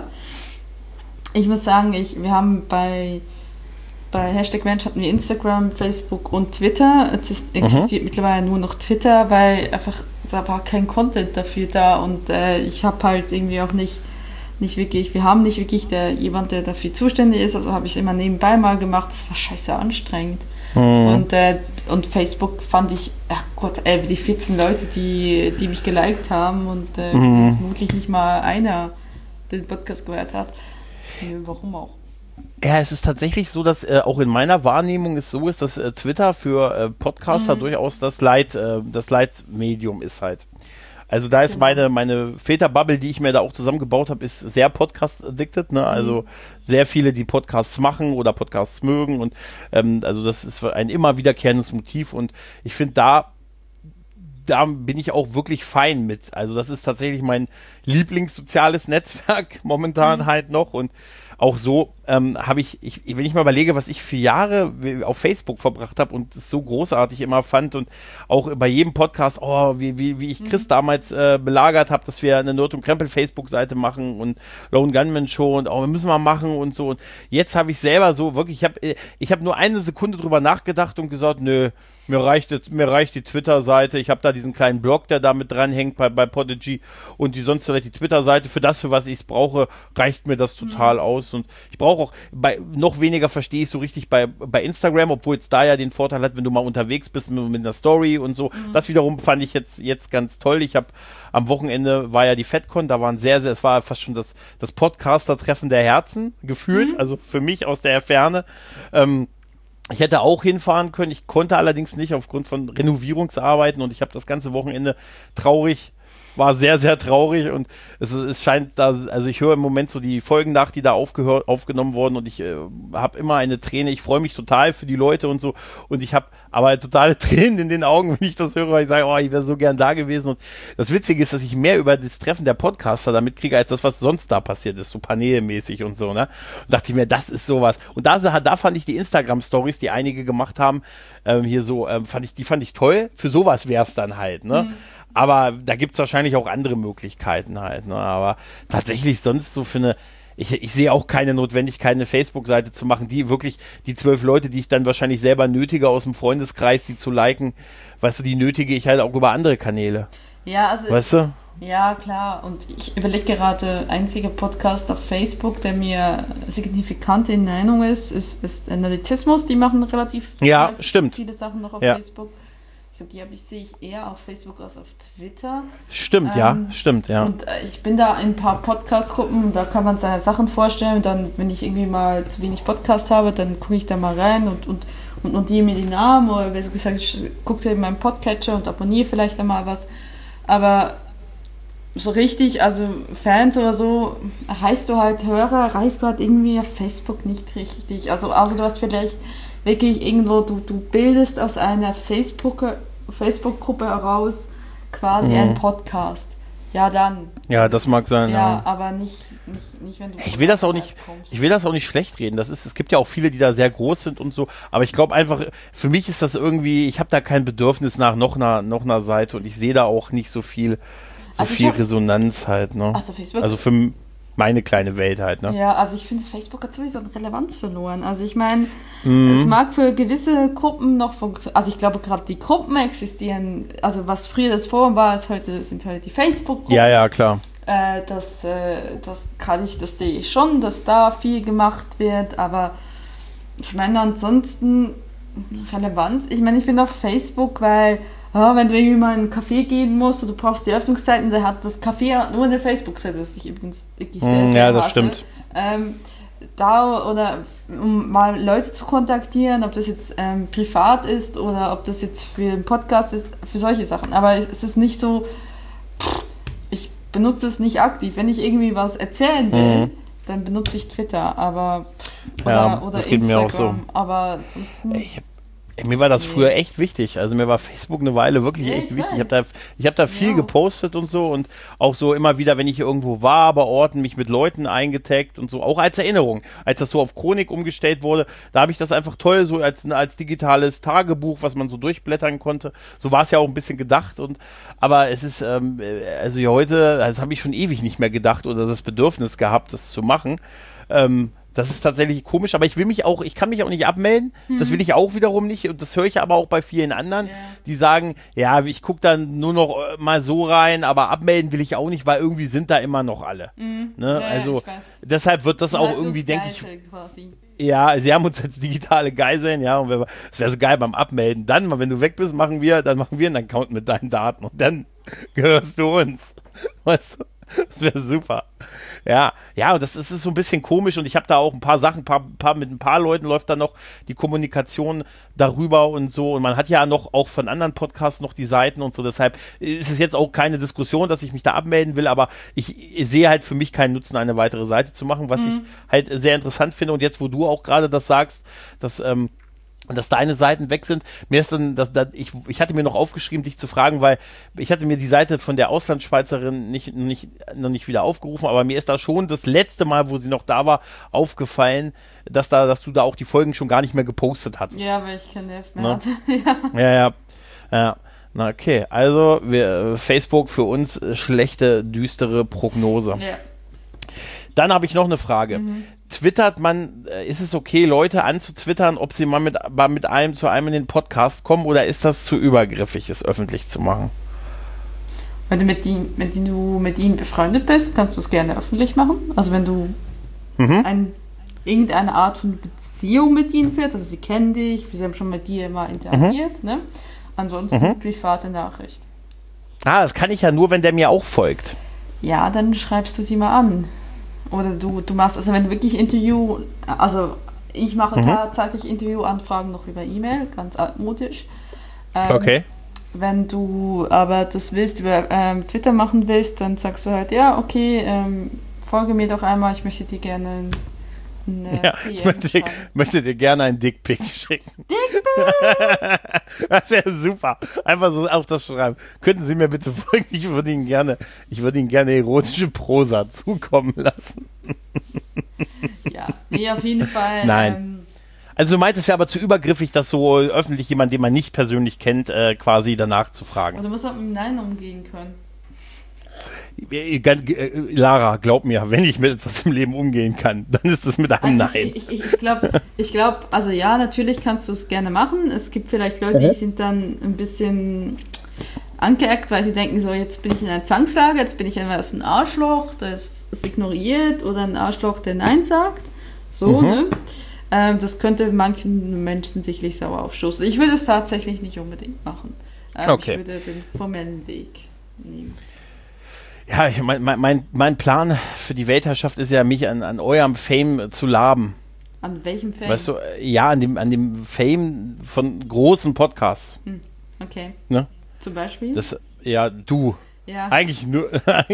Ich muss sagen, ich, wir haben bei, bei Hashtag Mensch hatten wir Instagram, Facebook und Twitter. Jetzt ist, existiert mittlerweile nur noch Twitter, weil einfach da war kein Content dafür da und äh, ich habe halt irgendwie auch nicht nicht wirklich, wir haben nicht wirklich der, jemand, der dafür zuständig ist, also habe ich es immer nebenbei mal gemacht, das war scheiße anstrengend. Mhm. Und, äh, und Facebook fand ich, ach Gott, ey, die vierzehn Leute, die, die mich geliked haben und äh, mhm. vermutlich nicht mal einer den Podcast gehört hat. Warum auch? Ja, es ist tatsächlich so, dass äh, auch in meiner Wahrnehmung es so ist, dass äh, Twitter für äh, Podcaster mhm. durchaus das Leit, äh, das Leitmedium ist halt. Also da ist genau. meine, meine Väterbubble, die ich mir da auch zusammengebaut habe, ist sehr Podcast-addicted, ne? Also mhm. sehr viele, die Podcasts machen oder Podcasts mögen und ähm, also das ist ein immer wiederkehrendes Motiv und ich finde da da bin ich auch wirklich fein mit. Also das ist tatsächlich mein Lieblingssoziales Netzwerk momentan mhm. halt noch und auch so ähm, habe ich, ich, wenn ich mal überlege, was ich für Jahre auf Facebook verbracht habe und es so großartig immer fand und auch bei jedem Podcast, oh, wie, wie, wie ich Chris mhm. damals äh, belagert habe, dass wir eine Nerd und Krempel Facebook-Seite machen und Lone Gunman Show und oh, wir müssen mal machen und so. Und jetzt habe ich selber so wirklich, ich habe ich hab nur eine Sekunde drüber nachgedacht und gesagt, nö, Mir reicht, jetzt, mir reicht die Twitter-Seite. Ich habe da diesen kleinen Blog, der da mit dranhängt bei, bei Podigy und die sonst vielleicht die Twitter-Seite. Für das, für was ich es brauche, reicht mir das total mhm. aus. Und ich brauche auch, bei noch weniger verstehe ich so richtig bei, bei Instagram, obwohl es da ja den Vorteil hat, wenn du mal unterwegs bist mit, mit einer Story und so. Mhm. Das wiederum fand ich jetzt, jetzt ganz toll. Ich habe am Wochenende war ja die FedCon, da waren sehr, sehr, es war fast schon das, das Podcaster-Treffen der Herzen gefühlt, mhm. also für mich aus der Ferne. Ähm, Ich hätte auch hinfahren können, ich konnte allerdings nicht aufgrund von Renovierungsarbeiten und ich habe das ganze Wochenende traurig, war sehr, sehr traurig und es, es scheint da, also ich höre im Moment so die Folgen nach, die da aufgehört, aufgenommen wurden und ich äh, habe immer eine Träne, ich freue mich total für die Leute und so und ich habe aber totale Tränen in den Augen, wenn ich das höre, weil ich sage, oh, ich wäre so gern da gewesen und das Witzige ist, dass ich mehr über das Treffen der Podcaster da mitkriege, als das, was sonst da passiert ist, so paneelmäßig und so, ne? Und dachte ich mir, das ist sowas. Und da, da fand ich die Instagram-Stories, die einige gemacht haben, ähm, hier so, ähm, fand ich, die fand ich toll, für sowas wäre es dann halt, ne? Mhm. Aber da gibt es wahrscheinlich auch andere Möglichkeiten halt, ne? Aber tatsächlich sonst so für eine, ich, ich sehe auch keine Notwendigkeit, eine Facebook-Seite zu machen, die wirklich, die zwölf Leute, die ich dann wahrscheinlich selber nötige aus dem Freundeskreis, die zu liken, weißt du, die nötige ich halt auch über andere Kanäle. Ja, also. Weißt du? Ja, klar. Und ich überlege gerade, einziger Podcast auf Facebook, der mir signifikant in Erinnerung ist, ist, ist Analytismus. Die machen relativ ja, viele, stimmt. viele Sachen noch auf ja. Facebook. Ich glaube, die habe ich, sehe ich eher auf Facebook als auf Twitter. Stimmt, ähm, ja, stimmt, ja. Und äh, ich bin da in ein paar Podcast-Gruppen und da kann man seine Sachen vorstellen. Und dann, wenn ich irgendwie mal zu wenig Podcast habe, dann gucke ich da mal rein und, und, und notiere mir die Namen oder wie gesagt, ich gucke in meinen Podcatcher und abonniere vielleicht einmal was. Aber so richtig, also Fans oder so, erreichst du halt Hörer, erreichst du halt irgendwie auf Facebook nicht richtig. Also außer du hast vielleicht wirklich irgendwo, du, du bildest aus einer Facebook, Facebook-Gruppe heraus quasi mhm. einen Podcast. Ja, dann. Ja, das mag sein. Ja, ja. aber nicht, nicht, nicht, wenn du. Ich will das auch nicht, ich will das auch nicht schlecht reden. Das ist, es gibt ja auch viele, die da sehr groß sind und so. Aber ich glaube einfach, für mich ist das irgendwie, ich habe da kein Bedürfnis nach noch einer, noch einer Seite und ich sehe da auch nicht so viel, so also viel hab, Resonanz halt, ne? Also Facebook. Also für meine kleine Welt halt, ne? Ja, also ich finde, Facebook hat sowieso eine Relevanz verloren. Also ich meine, mhm. es mag für gewisse Gruppen noch funktionieren. Also ich glaube, gerade die Gruppen existieren, also was früher das Forum war, ist heute, sind heute die Facebook-Gruppen. Ja, ja, klar. Äh, das, äh, das kann ich, das sehe ich schon, dass da viel gemacht wird, aber ich meine ansonsten Relevanz. Ich meine, ich bin auf Facebook, weil ja, wenn du irgendwie mal in einen Café gehen musst und du brauchst die Öffnungszeiten, dann hat das Café nur eine Facebook-Seite, was ich übrigens wirklich sehr, sehr Ja, das hasse. stimmt. Ähm, da oder um mal Leute zu kontaktieren, ob das jetzt ähm, privat ist oder ob das jetzt für einen Podcast ist, für solche Sachen. Aber es, es ist nicht so, ich benutze es nicht aktiv. Wenn ich irgendwie was erzählen will, mhm. dann benutze ich Twitter, aber oder, ja, oder das geht Instagram. Mir auch so. Aber sonst ich Mir war das Nee. früher echt wichtig. Also mir war Facebook eine Weile wirklich Ja, echt ich wichtig. Ich habe weiß. da, ich hab da viel Ja. gepostet und so und auch so immer wieder, wenn ich irgendwo war, bei Orten, mich mit Leuten eingetaggt und so, auch als Erinnerung. Als das so auf Chronik umgestellt wurde, da habe ich das einfach toll so als, als digitales Tagebuch, was man so durchblättern konnte. So war es ja auch ein bisschen gedacht. Und aber es ist, ähm, also ja, heute, das habe ich schon ewig nicht mehr gedacht oder das Bedürfnis gehabt, das zu machen. Ähm, Das ist tatsächlich komisch, aber ich will mich auch, ich kann mich auch nicht abmelden. Das will ich auch wiederum nicht. Und das höre ich aber auch bei vielen anderen, Ja. die sagen, ja, ich gucke dann nur noch äh, mal so rein, aber abmelden will ich auch nicht, weil irgendwie sind da immer noch alle. Ne? Ja, Also ich weiß. deshalb wird das auch Halt irgendwie, uns denke ich, Geisel quasi. ja, sie haben uns als digitale Geiseln, ja, und es wäre so geil beim Abmelden. Dann, wenn du weg bist, machen wir, dann machen wir einen Account mit deinen Daten und dann gehörst du uns. Weißt du? Das wäre super. Ja, ja, und das ist, ist so ein bisschen komisch und ich habe da auch ein paar Sachen, paar, paar, mit ein paar Leuten läuft da noch die Kommunikation darüber und so und man hat ja noch auch von anderen Podcasts noch die Seiten und so, deshalb ist es jetzt auch keine Diskussion, dass ich mich da abmelden will, aber ich, ich sehe halt für mich keinen Nutzen, eine weitere Seite zu machen, was ich halt sehr interessant finde und jetzt, wo du auch gerade das sagst, dass ähm, und dass deine Seiten weg sind. Mir ist dann, dass, dass ich, ich hatte mir noch aufgeschrieben, dich zu fragen, weil ich hatte mir die Seite von der Auslandsschweizerin nicht, noch nicht, noch nicht wieder aufgerufen, aber mir ist da schon das letzte Mal, wo sie noch da war, aufgefallen, dass da, dass du da auch die Folgen schon gar nicht mehr gepostet hattest. Ja, weil ich kein Nerv mehr Ne? hatte. ja. Ja, ja. Ja. Na, okay. Also, wir, Facebook für uns äh, schlechte, düstere Prognose. ja. Dann habe ich noch eine Frage. Twittert man, äh, ist es okay, Leute anzutwittern, ob sie mal mit, mal mit einem zu einem in den Podcast kommen oder ist das zu übergriffig, es öffentlich zu machen? Wenn du mit, die, mit, die du mit ihnen befreundet bist, kannst du es gerne öffentlich machen. Also wenn du Mhm. ein, irgendeine Art von Beziehung mit ihnen führst, also sie kennen dich, sie haben schon mit dir mal interagiert, ne? Ansonsten Mhm. private Nachricht. Ah, das kann ich ja nur, wenn der mir auch folgt. Ja, dann schreibst du sie mal an. Oder du, du machst, also wenn du wirklich Interview, also ich mache Mhm. tatsächlich Interviewanfragen noch über E-Mail, ganz altmodisch. Ähm, Okay. Wenn du aber das willst, über ähm, Twitter machen willst, dann sagst du halt, ja, okay, ähm, folge mir doch einmal, ich möchte dir gerne eine Ja, P M ich möchte dir, schreiben. möchte dir gerne einen Dickpick schicken. Das wäre super. Einfach so auf das schreiben. Könnten Sie mir bitte folgen? Ich würde Ihnen gerne, ich würde Ihnen gerne erotische Prosa zukommen lassen. Ja, nee, auf jeden Fall. Nein. Ähm, Also du meinst, es wäre aber zu übergriffig, das so öffentlich jemand, den man nicht persönlich kennt, äh, quasi danach zu aber fragen. du musst auch mit dem Nein umgehen können. Äh, ganz- äh, Lara, glaub mir, wenn ich mit etwas im Leben umgehen kann, dann ist es mit einem Also Nein. ich, ich, ich glaube, ich glaub, also ja, natürlich kannst du es gerne machen. Es gibt vielleicht Leute, die sind dann ein bisschen angeeckt, weil sie denken so, jetzt bin ich in einer Zwangslage, jetzt bin ich entweder ein Arschloch, das es ignoriert oder ein Arschloch, der Nein sagt. So, Mhm. ne? Ähm, das könnte manchen Menschen sicherlich sauer aufstoßen. Ich würde es tatsächlich nicht unbedingt machen. Ähm, Okay. Ich würde den formellen Weg nehmen. Ja, ich, mein, mein- mein, mein Plan für die Weltherrschaft ist ja, mich an, an eurem Fame zu laben. An welchem Feld? Weißt du, äh, ja, an dem, an dem Fame von großen Podcasts. Okay. Ne? Zum Beispiel? Das, ja, du. ja. Eigentlich nur.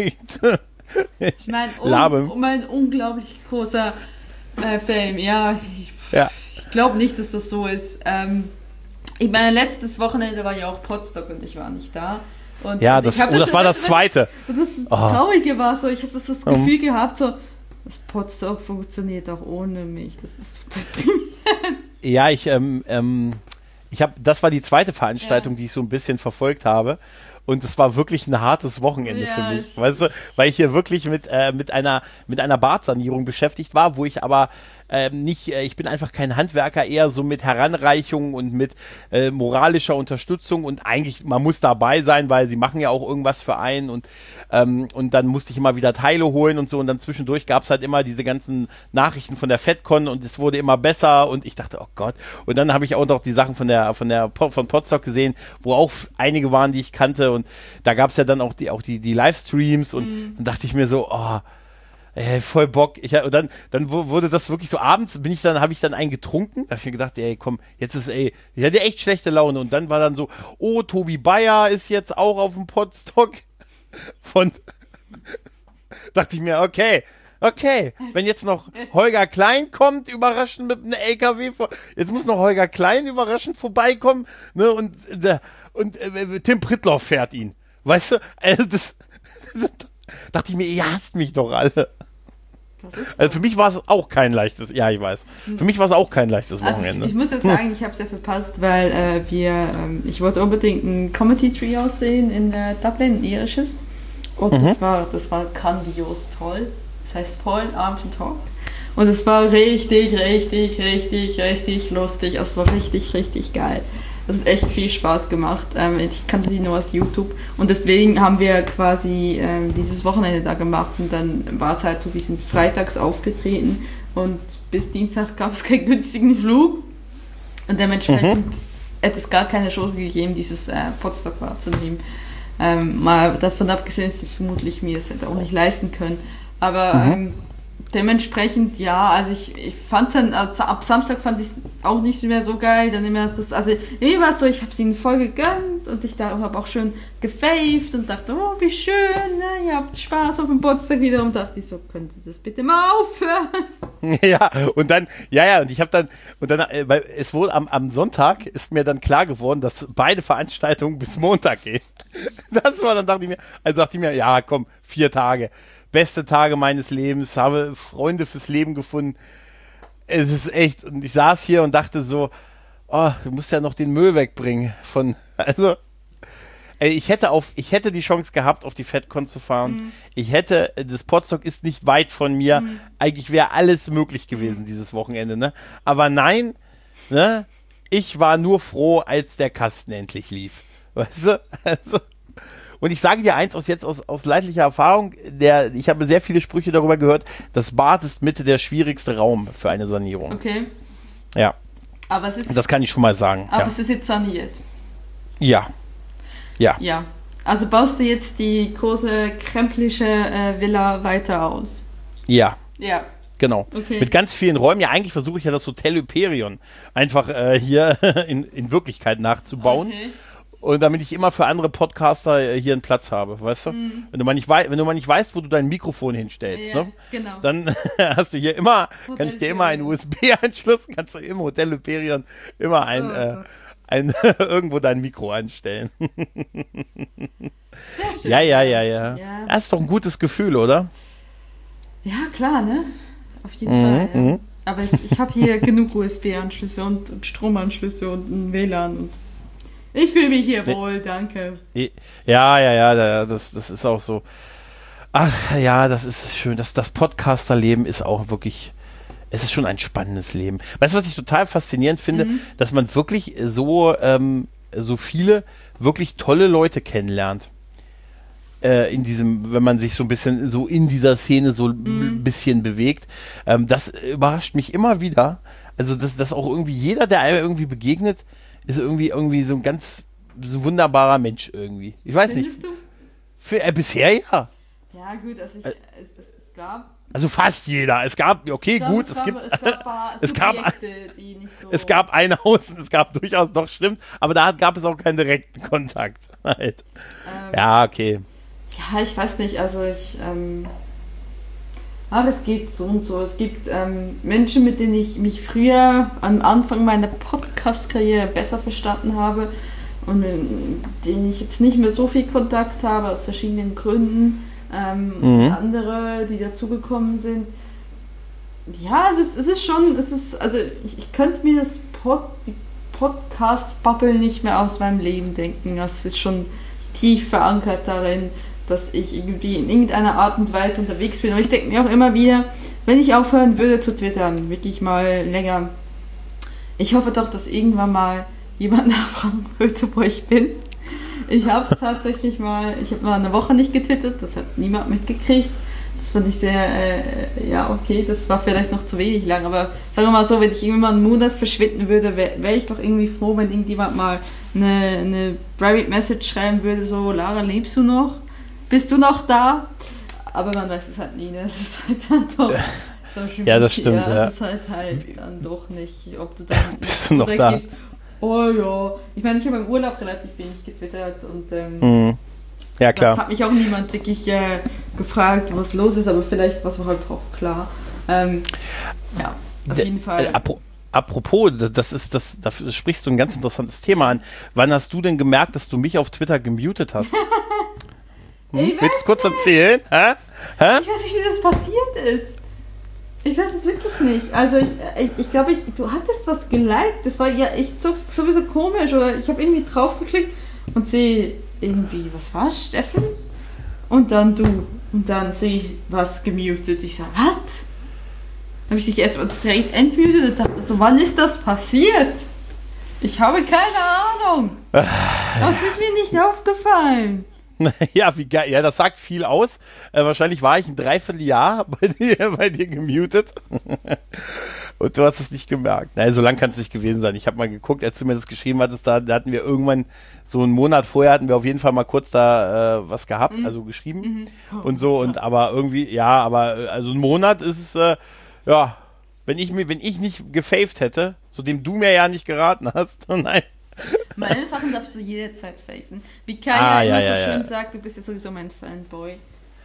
Mein, Labe. un mein unglaublich großer äh, Fame, ja. Ich, Ja. ich glaube nicht, dass das so ist. Ähm, ich meine, letztes Wochenende war ja auch Potsdok und ich war nicht da. Und, Ja, und das, ich hab oh, das war das zweite. Und das Oh. Traurige war so, ich habe das, das Um. Gefühl gehabt, so, das Potsdok funktioniert auch ohne mich. Das ist so deprimierend. Ja, ich, ähm, ähm, ich habe, das war die zweite Veranstaltung, Ja. die ich so ein bisschen verfolgt habe. Und es war wirklich ein hartes Wochenende Ja, für mich, ich- weißt du, weil ich hier wirklich mit, äh, mit einer, mit einer Badsanierung beschäftigt war, wo ich aber ähm, nicht, äh, ich bin einfach kein Handwerker, eher so mit Heranreichung und mit äh, moralischer Unterstützung und eigentlich, man muss dabei sein, weil sie machen ja auch irgendwas für einen und, ähm, und dann musste ich immer wieder Teile holen und so und dann zwischendurch gab es halt immer diese ganzen Nachrichten von der FedCon und es wurde immer besser und ich dachte, oh Gott, und dann habe ich auch noch die Sachen von der, von der, von Potsdok gesehen, wo auch einige waren, die ich kannte und da gab es ja dann auch die, auch die, die Livestreams und Mhm. dann dachte ich mir so, oh, ey, voll Bock. Ich, und dann, dann wu- wurde das wirklich so abends, bin ich dann, habe ich dann einen getrunken. Da habe ich mir gedacht, ey, komm, jetzt ist, ey, ich hatte echt schlechte Laune. Und dann war dann so, oh, Tobi Bayer ist jetzt auch auf dem Podstock. Von, dachte ich mir, okay, Okay, wenn jetzt noch Holger Klein kommt, überraschend mit einem L K W vor, jetzt muss noch Holger Klein überraschend vorbeikommen, ne, und, äh, und äh, Tim Prittloff fährt ihn. Weißt du, also das, das dachte ich mir, ihr hasst mich doch alle. Das ist so. Also für mich war es auch kein leichtes, ja, ich weiß. Für mich war es auch kein leichtes Also Wochenende. ich, ich muss jetzt sagen, ich habe es ja verpasst, weil äh, wir, ähm, ich wollte unbedingt ein Comedy-Trio sehen in äh, Dublin, ein irisches. Und Mhm. das war, das war grandios toll. Das heißt Paul Arms and Talk. Und es war richtig, richtig, richtig, richtig lustig. Also es war richtig, richtig geil. Es hat echt viel Spaß gemacht. Ähm, ich kannte die nur aus YouTube. Und deswegen haben wir quasi ähm, dieses Wochenende da gemacht. Und dann war es halt so, die sind freitags aufgetreten. Und bis Dienstag gab es keinen günstigen Flug. Und dementsprechend Mhm. hätte es gar keine Chance gegeben, dieses äh, Potsdok wahrzunehmen. Ähm, mal davon abgesehen, dass es vermutlich mir es hätte auch nicht leisten können. Aber Mhm. ähm, dementsprechend, ja, also ich, ich fand es dann, also ab Samstag fand ich es auch nicht mehr so geil. Dann immer das, also irgendwie war es so, ich habe es ihnen voll gegönnt und ich da habe auch schön gefaved und dachte, oh, wie schön, ne? Ihr habt Spaß auf dem Potsdam wieder. Und dachte ich so, könnt ihr das bitte mal aufhören? Ja, und dann, ja, ja, und ich habe dann, und dann, äh, weil es wurde am, am Sonntag ist mir dann klar geworden, dass beide Veranstaltungen bis Montag gehen. Das war, dann dachte ich mir, also dachte ich mir, ja, komm, vier Tage. Beste Tage meines Lebens, habe Freunde fürs Leben gefunden. Es ist echt, und ich saß hier und dachte so, oh, du musst ja noch den Müll wegbringen von, also, ey, ich hätte auf, ich hätte die Chance gehabt, auf die FedCon zu fahren. Mhm. Ich hätte, das Potsdok ist nicht weit von mir. Mhm. Eigentlich wäre alles möglich gewesen dieses Wochenende, ne? Aber nein, ne? Ich war nur froh, als der Kasten endlich lief. Weißt du? Also, und ich sage dir eins aus jetzt aus, aus leidlicher Erfahrung, der, ich habe sehr viele Sprüche darüber gehört, das Bad ist mit der schwierigste Raum für eine Sanierung. Okay. Ja, Aber es ist, das kann ich schon mal sagen. aber Ja. es ist jetzt saniert. Ja. Ja. Ja. Also baust du jetzt die große kremplische äh, Villa weiter aus? Ja. Ja. Genau. Okay. Mit ganz vielen Räumen. Ja, eigentlich versuche ich ja das Hotel Hyperion einfach äh, hier in, in Wirklichkeit nachzubauen. Okay. Und damit ich immer für andere Podcaster äh, hier einen Platz habe, weißt du? Mhm. Wenn du mal nicht wei- wenn du mal nicht weißt, wo du dein Mikrofon hinstellst, Ja, ne? genau. Dann hast du hier immer, Hotel kann ich dir immer einen Hyperion. U S B-Anschluss, kannst du im Hotel Hyperion immer ein, Oh äh, Gott. ein irgendwo dein Mikro anstellen. Sehr schön. Ja, ja, ja, ja. Ja. Das ist doch ein gutes Gefühl, oder? Ja, klar, ne? Auf jeden Mhm, Fall. Ja. mhm. Aber ich, ich habe hier genug U S B-Anschlüsse und, und Stromanschlüsse und ein W L A N. Und ich fühle mich hier Nee. wohl, danke. Ja, ja, ja, da- das, das ist auch so. Ach ja, das ist schön. Das, das Podcaster-Leben ist auch wirklich, es ist schon ein spannendes Leben. Weißt du, was ich total faszinierend finde? Mhm. Dass man wirklich so, ähm, so viele wirklich tolle Leute kennenlernt. Äh, in diesem, wenn man sich so ein bisschen so in dieser Szene so ein bisschen bewegt. Ähm, das überrascht mich immer wieder. Also, dass, dass auch irgendwie jeder, der einem irgendwie begegnet, ist irgendwie, irgendwie so ein ganz so wunderbarer Mensch irgendwie. Ich weiß nicht. Findest du? Für, äh, bisher ja. Ja, gut, also ich, Äh, es, es, es gab. Also fast jeder. Es gab, okay, ich glaub, gut, es, es gab, gibt, es gab, paar es gab- Subjekte, die nicht so. es gab ein Haus und es gab durchaus doch, stimmt, aber da gab es auch keinen direkten Kontakt. Halt. Ähm, Ja, okay. Ja, ich weiß nicht, also ich, ähm, ach, es geht so und so. Es gibt ähm, Menschen, mit denen ich mich früher am Anfang meiner Podcast-Karriere besser verstanden habe und mit denen ich jetzt nicht mehr so viel Kontakt habe, aus verschiedenen Gründen. Ähm, Mhm. Andere, die dazugekommen sind. Ja, es ist, es ist schon, es ist, also ich, ich könnte mir das Pod, die Podcast-Bubble nicht mehr aus meinem Leben denken. Das ist schon tief verankert darin, dass ich irgendwie in irgendeiner Art und Weise unterwegs bin. Und ich denke mir auch immer wieder, wenn ich aufhören würde zu twittern, wirklich mal länger, ich hoffe doch, dass irgendwann mal jemand nachfragen würde, wo ich bin. Ich habe es tatsächlich mal, ich habe mal eine Woche nicht getwittert, das hat niemand mitgekriegt. Das fand ich sehr, äh, ja okay, das war vielleicht noch zu wenig lang, aber sagen wir mal so, wenn ich irgendwann mal einen Monat verschwinden würde, wäre wär ich doch irgendwie froh, wenn irgendjemand mal eine, eine Private Message schreiben würde, so, Lara, lebst du noch? Bist du noch da? Aber man weiß es halt nie, ne? Es ist halt dann doch... Ja, das stimmt, ja. ja. Es ist halt halt dann doch nicht, ob du dann Bist du noch direkt da? gehst, oh ja. Ich meine, ich habe im Urlaub relativ wenig getwittert und ähm, Mhm. Ja, Das klar. hat mich auch niemand wirklich äh, gefragt, was los ist, aber vielleicht war es halt auch klar. Ähm, ja, auf jeden Fall. Äh, apro- apropos, das ist das, da sprichst du ein ganz interessantes Thema an. Wann hast du denn gemerkt, dass du mich auf Twitter gemutet hast? Hm? Ich weiß Willst du kurz erzählen? Hä? Hä? Ich weiß nicht, wie das passiert ist. Ich weiß es wirklich nicht. Also ich ich, ich glaube, ich, du hattest was geliked. Das war ja echt so, sowieso komisch. Oder ich habe irgendwie drauf geklickt und sehe irgendwie, was war Steffen? Und dann du. Und dann sehe ich was gemutet. Ich sage, was? Dann habe ich dich erst mal direkt entmutet und dachte so, wann ist das passiert? Ich habe keine Ahnung. Das ist mir nicht aufgefallen. Ja, wie geil. Ja, das sagt viel aus. Äh, wahrscheinlich war ich ein Dreivierteljahr bei dir, bei dir gemutet. Und du hast es nicht gemerkt. Nein, so lang kann es nicht gewesen sein. Ich habe mal geguckt, als du mir das geschrieben hattest, da, da hatten wir irgendwann, so einen Monat vorher hatten wir auf jeden Fall mal kurz da äh, was gehabt, Mhm. also geschrieben Mhm. Oh, und so. Und aber irgendwie, ja, aber äh, also ein Monat ist es, äh, ja, wenn ich mir, wenn ich nicht gefaved hätte, zu dem du mir ja nicht geraten hast, nein. Meine Sachen darfst du jederzeit faven. Wie Kai Ah, ja ja, immer so ja, schön ja. sagt, du bist ja sowieso mein Fanboy.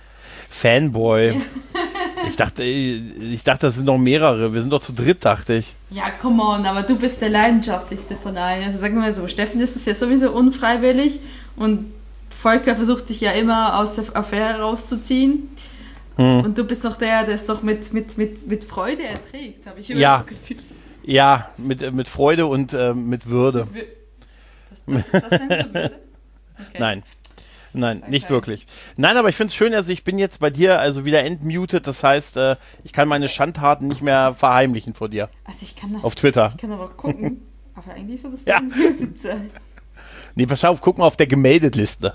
Fanboy. Ich dachte, ich dachte, das sind noch mehrere. Wir sind doch zu dritt, dachte ich. Ja, come on, aber du bist der leidenschaftlichste von allen. Also sagen wir mal so, Steffen ist es ja sowieso unfreiwillig und Volker versucht dich ja immer aus der Affäre rauszuziehen. Hm. Und du bist doch der, der es doch mit, mit, mit, mit Freude erträgt, habe ich immer Ja. das Gefühl. Ja, mit, äh, mit Freude und äh, mit Würde. Das, das, das nennst du Würde? Okay. Nein. Nein, nicht Okay. wirklich. Nein, aber ich finde es schön, also ich bin jetzt bei dir also wieder entmutet, das heißt, äh, ich kann meine Schandtaten nicht mehr verheimlichen vor dir. Also ich kann, Auf Twitter. ich kann aber gucken, aber eigentlich soll das Ja. dann muted sein. Nee, pass auf, guck mal auf der Gemeldet-Liste.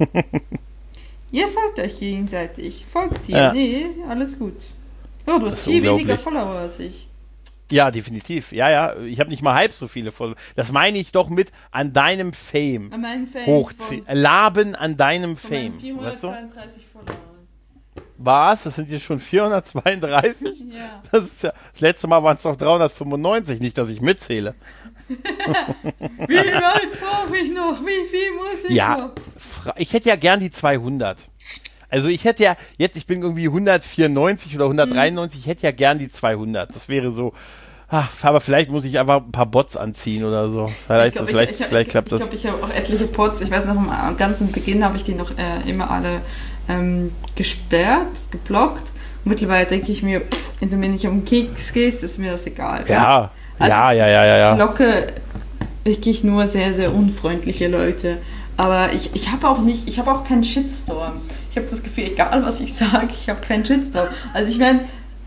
Ihr folgt euch gegenseitig. Folgt ihr? Ja. Nee, alles gut. Oh, du Das hast ist viel weniger unglaublich. Follower als ich. Ja, definitiv. Ja, ja, ich habe nicht mal halb so viele Follower. Das meine ich doch mit an deinem Fame. An meinen Fans Hochziehen. Laben an deinem von meinen Fame. Weißt du? vierhundertzweiunddreißig Followern. Was? Das sind jetzt schon vierhundertzweiunddreißig? Ja. Das ist ja, das letzte Mal waren es noch dreihundertfünfundneunzig, nicht, dass ich mitzähle. Wie weit brauche ich noch? Wie viel muss ich Ja, noch? fra- ich hätte ja gern die zweihundert. Also ich hätte ja, jetzt, ich bin irgendwie hundertvierundneunzig oder hundertdreiundneunzig, ich hätte ja gern die zweihundert. Das wäre so, ach, aber vielleicht muss ich einfach ein paar Bots anziehen oder so. Vielleicht, Ich glaub, vielleicht, ich, ich, vielleicht ich, klappt ich das. glaube, ich habe auch etliche Pods. Ich weiß noch, am ganzen Beginn habe ich die noch äh, immer alle ähm, gesperrt, geblockt. Und mittlerweile denke ich mir, pff, wenn du mir nicht um den Keks gehst, ist mir das egal. Ja, Also ja, ja, ja, ja, Ich ja. blocke wirklich nur sehr, sehr unfreundliche Leute. Aber ich, ich habe auch nicht, ich habe auch keinen Shitstorm. Ich habe das Gefühl, egal was ich sage, ich habe keinen Shitstorm. Also ich meine,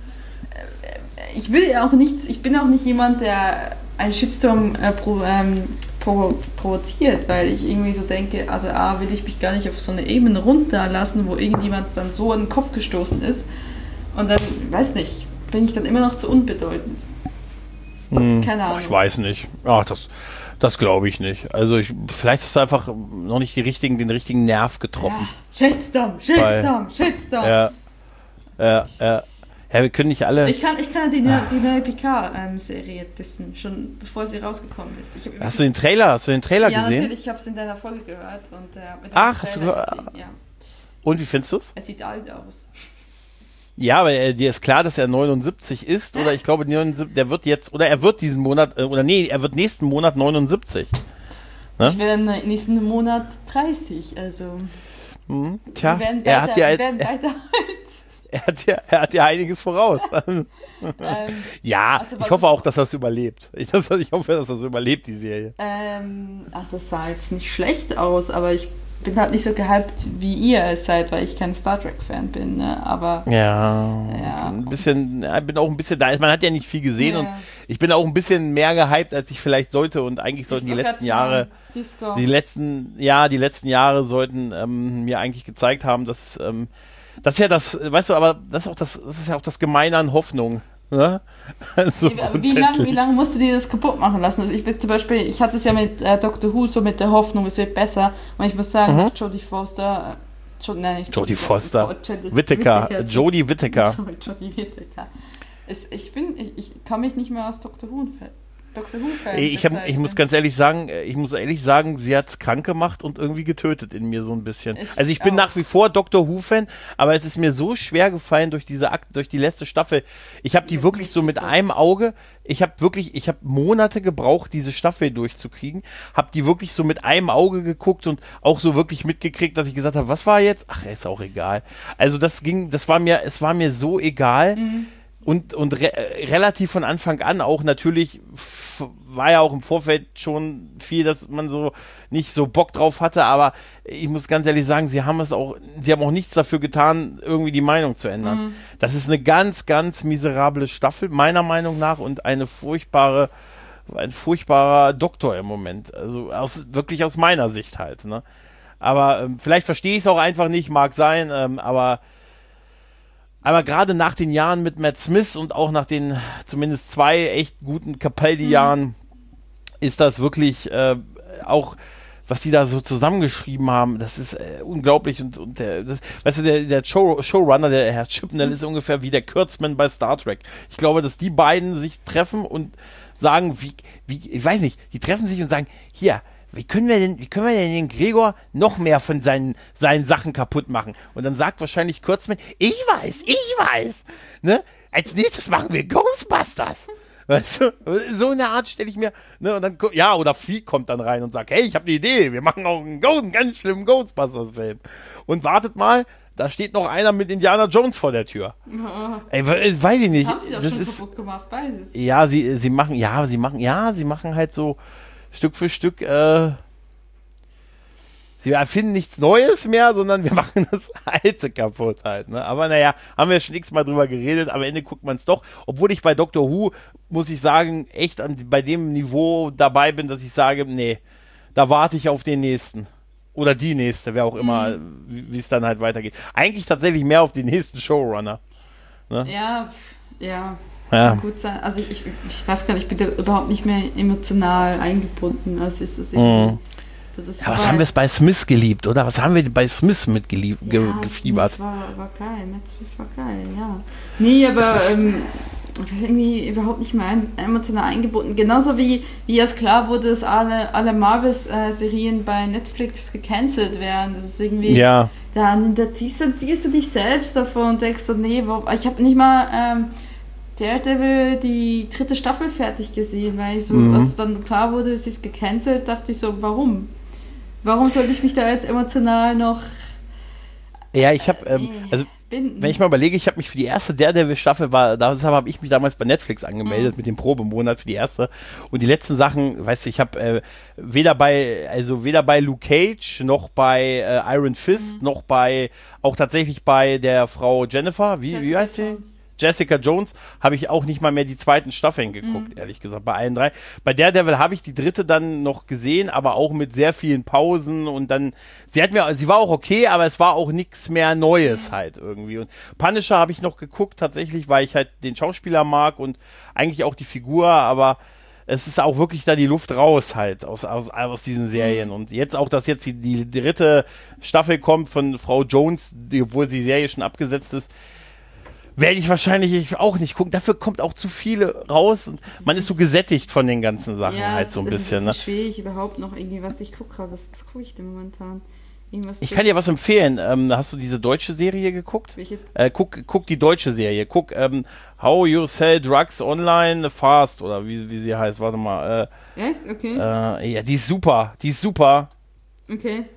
ich will ja auch nichts, ich bin auch nicht jemand, der einen Shitstorm äh, pro, ähm, provo provoziert, weil ich irgendwie so denke, also A, will ich mich gar nicht auf so eine Ebene runterlassen, wo irgendjemand dann so an den Kopf gestoßen ist. Und dann, weiß nicht, bin ich dann immer noch zu unbedeutend. Hm, Keine Ahnung. Ich weiß nicht. Ach, das, das glaube ich nicht. Also ich, vielleicht hast du einfach noch nicht die richtigen, den richtigen Nerv getroffen. Ja, Shitstorm, Shitstorm, Shitstorm. Ja, ja, ja. Ja, wir können nicht alle. Ich kann, ich kann die, ne- die neue P K-Serie dissen, schon bevor sie rausgekommen ist. Ich hab Hast du den Trailer, hast du den Trailer ja, gesehen? natürlich, ich habe es in deiner Folge gehört. Und, äh, mit dem Ach, hast du Trailer gehört? gesehen, ja. Und wie findest du es? Er sieht alt aus. Ja, aber äh, dir ist klar, dass er neunundsiebzig ist, oder ich glaube, neunundsiebzig, der wird jetzt, oder er wird diesen Monat, äh, oder nee, er wird nächsten Monat neunundsiebzig. Ne? Ich werde nächsten Monat dreißig, also Hm, tja, wir werden er beide, hat ja, wir werden er, beide alt. er, hat ja, er hat ja einiges voraus. Ähm, Ja, Also, was ich hoffe ist- auch, dass er es überlebt. Ich, das, ich hoffe, dass er es überlebt, die Serie. ähm, also es sah jetzt nicht schlecht aus, aber ich bin halt nicht so gehypt, wie ihr es seid, weil ich kein Star Trek-Fan bin, ne? Aber Ja, Ja. ein bisschen, ja, bin auch ein bisschen da. Man hat ja nicht viel gesehen Ja. und ich bin auch ein bisschen mehr gehypt, als ich vielleicht sollte und eigentlich sollten die Ich wollte letzten grad Jahre, sagen, Disco. die letzten, ja, die letzten Jahre sollten ähm, mir eigentlich gezeigt haben, dass, ähm, das ist ja das, weißt du, aber das ist auch das, das ist ja auch das Gemeine an Hoffnung. Ne? Also Wie, aber wie grundsätzlich. lange wie lang musst du dir das kaputt machen lassen? Also ich bin zum Beispiel, ich hatte es ja mit äh, Doctor Who so mit der Hoffnung, es wird besser. Und ich muss sagen, Mhm. Jodie Foster, äh, Jo, nein, nicht Jodie Foster. Jodie Whittaker, Whittaker, Jodie Whittaker. Sorry, Jodie Whittaker. Es, ich bin, ich, ich kann mich nicht mehr aus Doctor Who Doctor Who-Fan Ich, hab, ich muss ganz ehrlich sagen, ich muss ehrlich sagen, sie hat es krank gemacht und irgendwie getötet in mir so ein bisschen. Ich also ich bin auch. nach wie vor Doctor Who-Fan, aber es ist mir so schwer gefallen durch diese Akt, durch die letzte Staffel. Ich habe die wirklich so mit einem Auge, ich habe wirklich, ich habe Monate gebraucht, diese Staffel durchzukriegen, habe die wirklich so mit einem Auge geguckt und auch so wirklich mitgekriegt, dass ich gesagt habe, was war jetzt? Ach, ist auch egal. Also das ging, das war mir, es war mir so egal. Mhm. Und, und re relativ von Anfang an auch natürlich f war ja auch im Vorfeld schon viel, dass man so nicht so Bock drauf hatte, aber ich muss ganz ehrlich sagen, sie haben es auch, sie haben auch nichts dafür getan, irgendwie die Meinung zu ändern. Mhm. Das ist eine ganz, ganz miserable Staffel, meiner Meinung nach, und eine furchtbare, ein furchtbarer Doktor im Moment. Also aus, wirklich aus meiner Sicht halt, ne? Aber ähm, vielleicht verstehe ich es auch einfach nicht, mag sein, ähm, aber Aber gerade nach den Jahren mit Matt Smith und auch nach den zumindest zwei echt guten Capaldi-Jahren mhm. ist das wirklich äh, auch, was die da so zusammengeschrieben haben, das ist äh, unglaublich. Und, und der, das, weißt du, der, der Show, Showrunner, der Herr Chibnall, mhm. ist ungefähr wie der Kurtzman bei Star Trek. Ich glaube, dass die beiden sich treffen und sagen, wie, wie, ich weiß nicht, die treffen sich und sagen, hier, Wie können wir denn, wie können wir denn den Gregor noch mehr von seinen, seinen Sachen kaputt machen? Und dann sagt wahrscheinlich Kurtzman, ich weiß, ich weiß. Ne? Als nächstes machen wir Ghostbusters. Weißt du? So eine Art stelle ich mir, ne? Und dann, ja, oder Vieh kommt dann rein und sagt, hey, ich habe eine Idee, wir machen auch einen, Ghost, einen ganz schlimmen Ghostbusters-Film. Und wartet mal, da steht noch einer mit Indiana Jones vor der Tür. Ja. Ey, weiß ich nicht. Das haben sie auch das schon ist, kaputt gemacht, beides. Ja, sie, sie machen, ja, sie machen, ja, sie machen halt so Stück für Stück, äh, sie erfinden nichts Neues mehr, sondern wir machen das Alte kaputt halt, ne? Aber naja, haben wir schon x-mal drüber geredet, am Ende guckt man es doch, obwohl ich bei Doctor Who, muss ich sagen, echt an, bei dem Niveau dabei bin, dass ich sage, nee, da warte ich auf den nächsten. Oder die nächste, wer auch immer, mhm. wie es dann halt weitergeht. Eigentlich tatsächlich mehr auf den nächsten Showrunner. Ne? Ja, ja. Ja. Kann gut sein. Also ich, ich weiß gar nicht, ich bin da überhaupt nicht mehr emotional eingebunden. Also ist das irgendwie. Mm. Das ja, was haben wir es bei Smith geliebt, oder? Was haben wir bei Smith mitgefiebert? Ja, Smith war, war geil, Matt Smith war geil, ja. Nee, aber ähm, ich bin irgendwie überhaupt nicht mehr ein, emotional eingebunden. Genauso wie, wie es klar wurde, dass alle, alle Marvel-Serien bei Netflix gecancelt werden. Das ist irgendwie. Ja. Dann distanzierst du dich selbst davon und denkst so, nee, ich habe nicht mal. Ähm, Daredevil die dritte Staffel fertig gesehen, weil ich so, mhm. als dann klar wurde, sie ist gecancelt, dachte ich so, warum? Warum sollte ich mich da jetzt emotional noch Ja, ich habe, ähm, also binden? Wenn ich mal überlege, ich habe mich für die erste Daredevil-Staffel, war, deshalb habe ich mich damals bei Netflix angemeldet mhm. mit dem Probemonat für die erste. Und die letzten Sachen, weißt du, ich habe äh, weder bei, also weder bei Luke Cage, noch bei äh, Iron Fist, mhm. noch bei, auch tatsächlich bei der Frau Jennifer, wie, wie heißt sie? Jessica Jones, habe ich auch nicht mal mehr die zweiten Staffeln geguckt, mhm. ehrlich gesagt, bei allen drei. Bei Daredevil habe ich die dritte dann noch gesehen, aber auch mit sehr vielen Pausen und dann, sie hat mir, sie war auch okay, aber es war auch nichts mehr Neues halt irgendwie. Und Punisher habe ich noch geguckt, tatsächlich, weil ich halt den Schauspieler mag und eigentlich auch die Figur, aber es ist auch wirklich da die Luft raus halt aus, aus, aus diesen Serien. Und jetzt auch, dass jetzt die, die dritte Staffel kommt von Frau Jones, die, obwohl die Serie schon abgesetzt ist, werde ich wahrscheinlich auch nicht gucken. Dafür kommt auch zu viele raus. Und man ist so gesättigt von den ganzen Sachen ja, halt so ein bisschen. Ja, es ist schwierig überhaupt noch irgendwie, was ich gucke. Was, was gucke ich denn momentan? Irgendwas ich kann dir was empfehlen. Ähm, hast du diese deutsche Serie geguckt? Welche? Äh, guck, guck die deutsche Serie. Guck ähm, How You Sell Drugs Online Fast oder wie, wie sie heißt. Warte mal. Äh, Echt? Okay. Äh, ja, die ist super. Die ist super. Okay.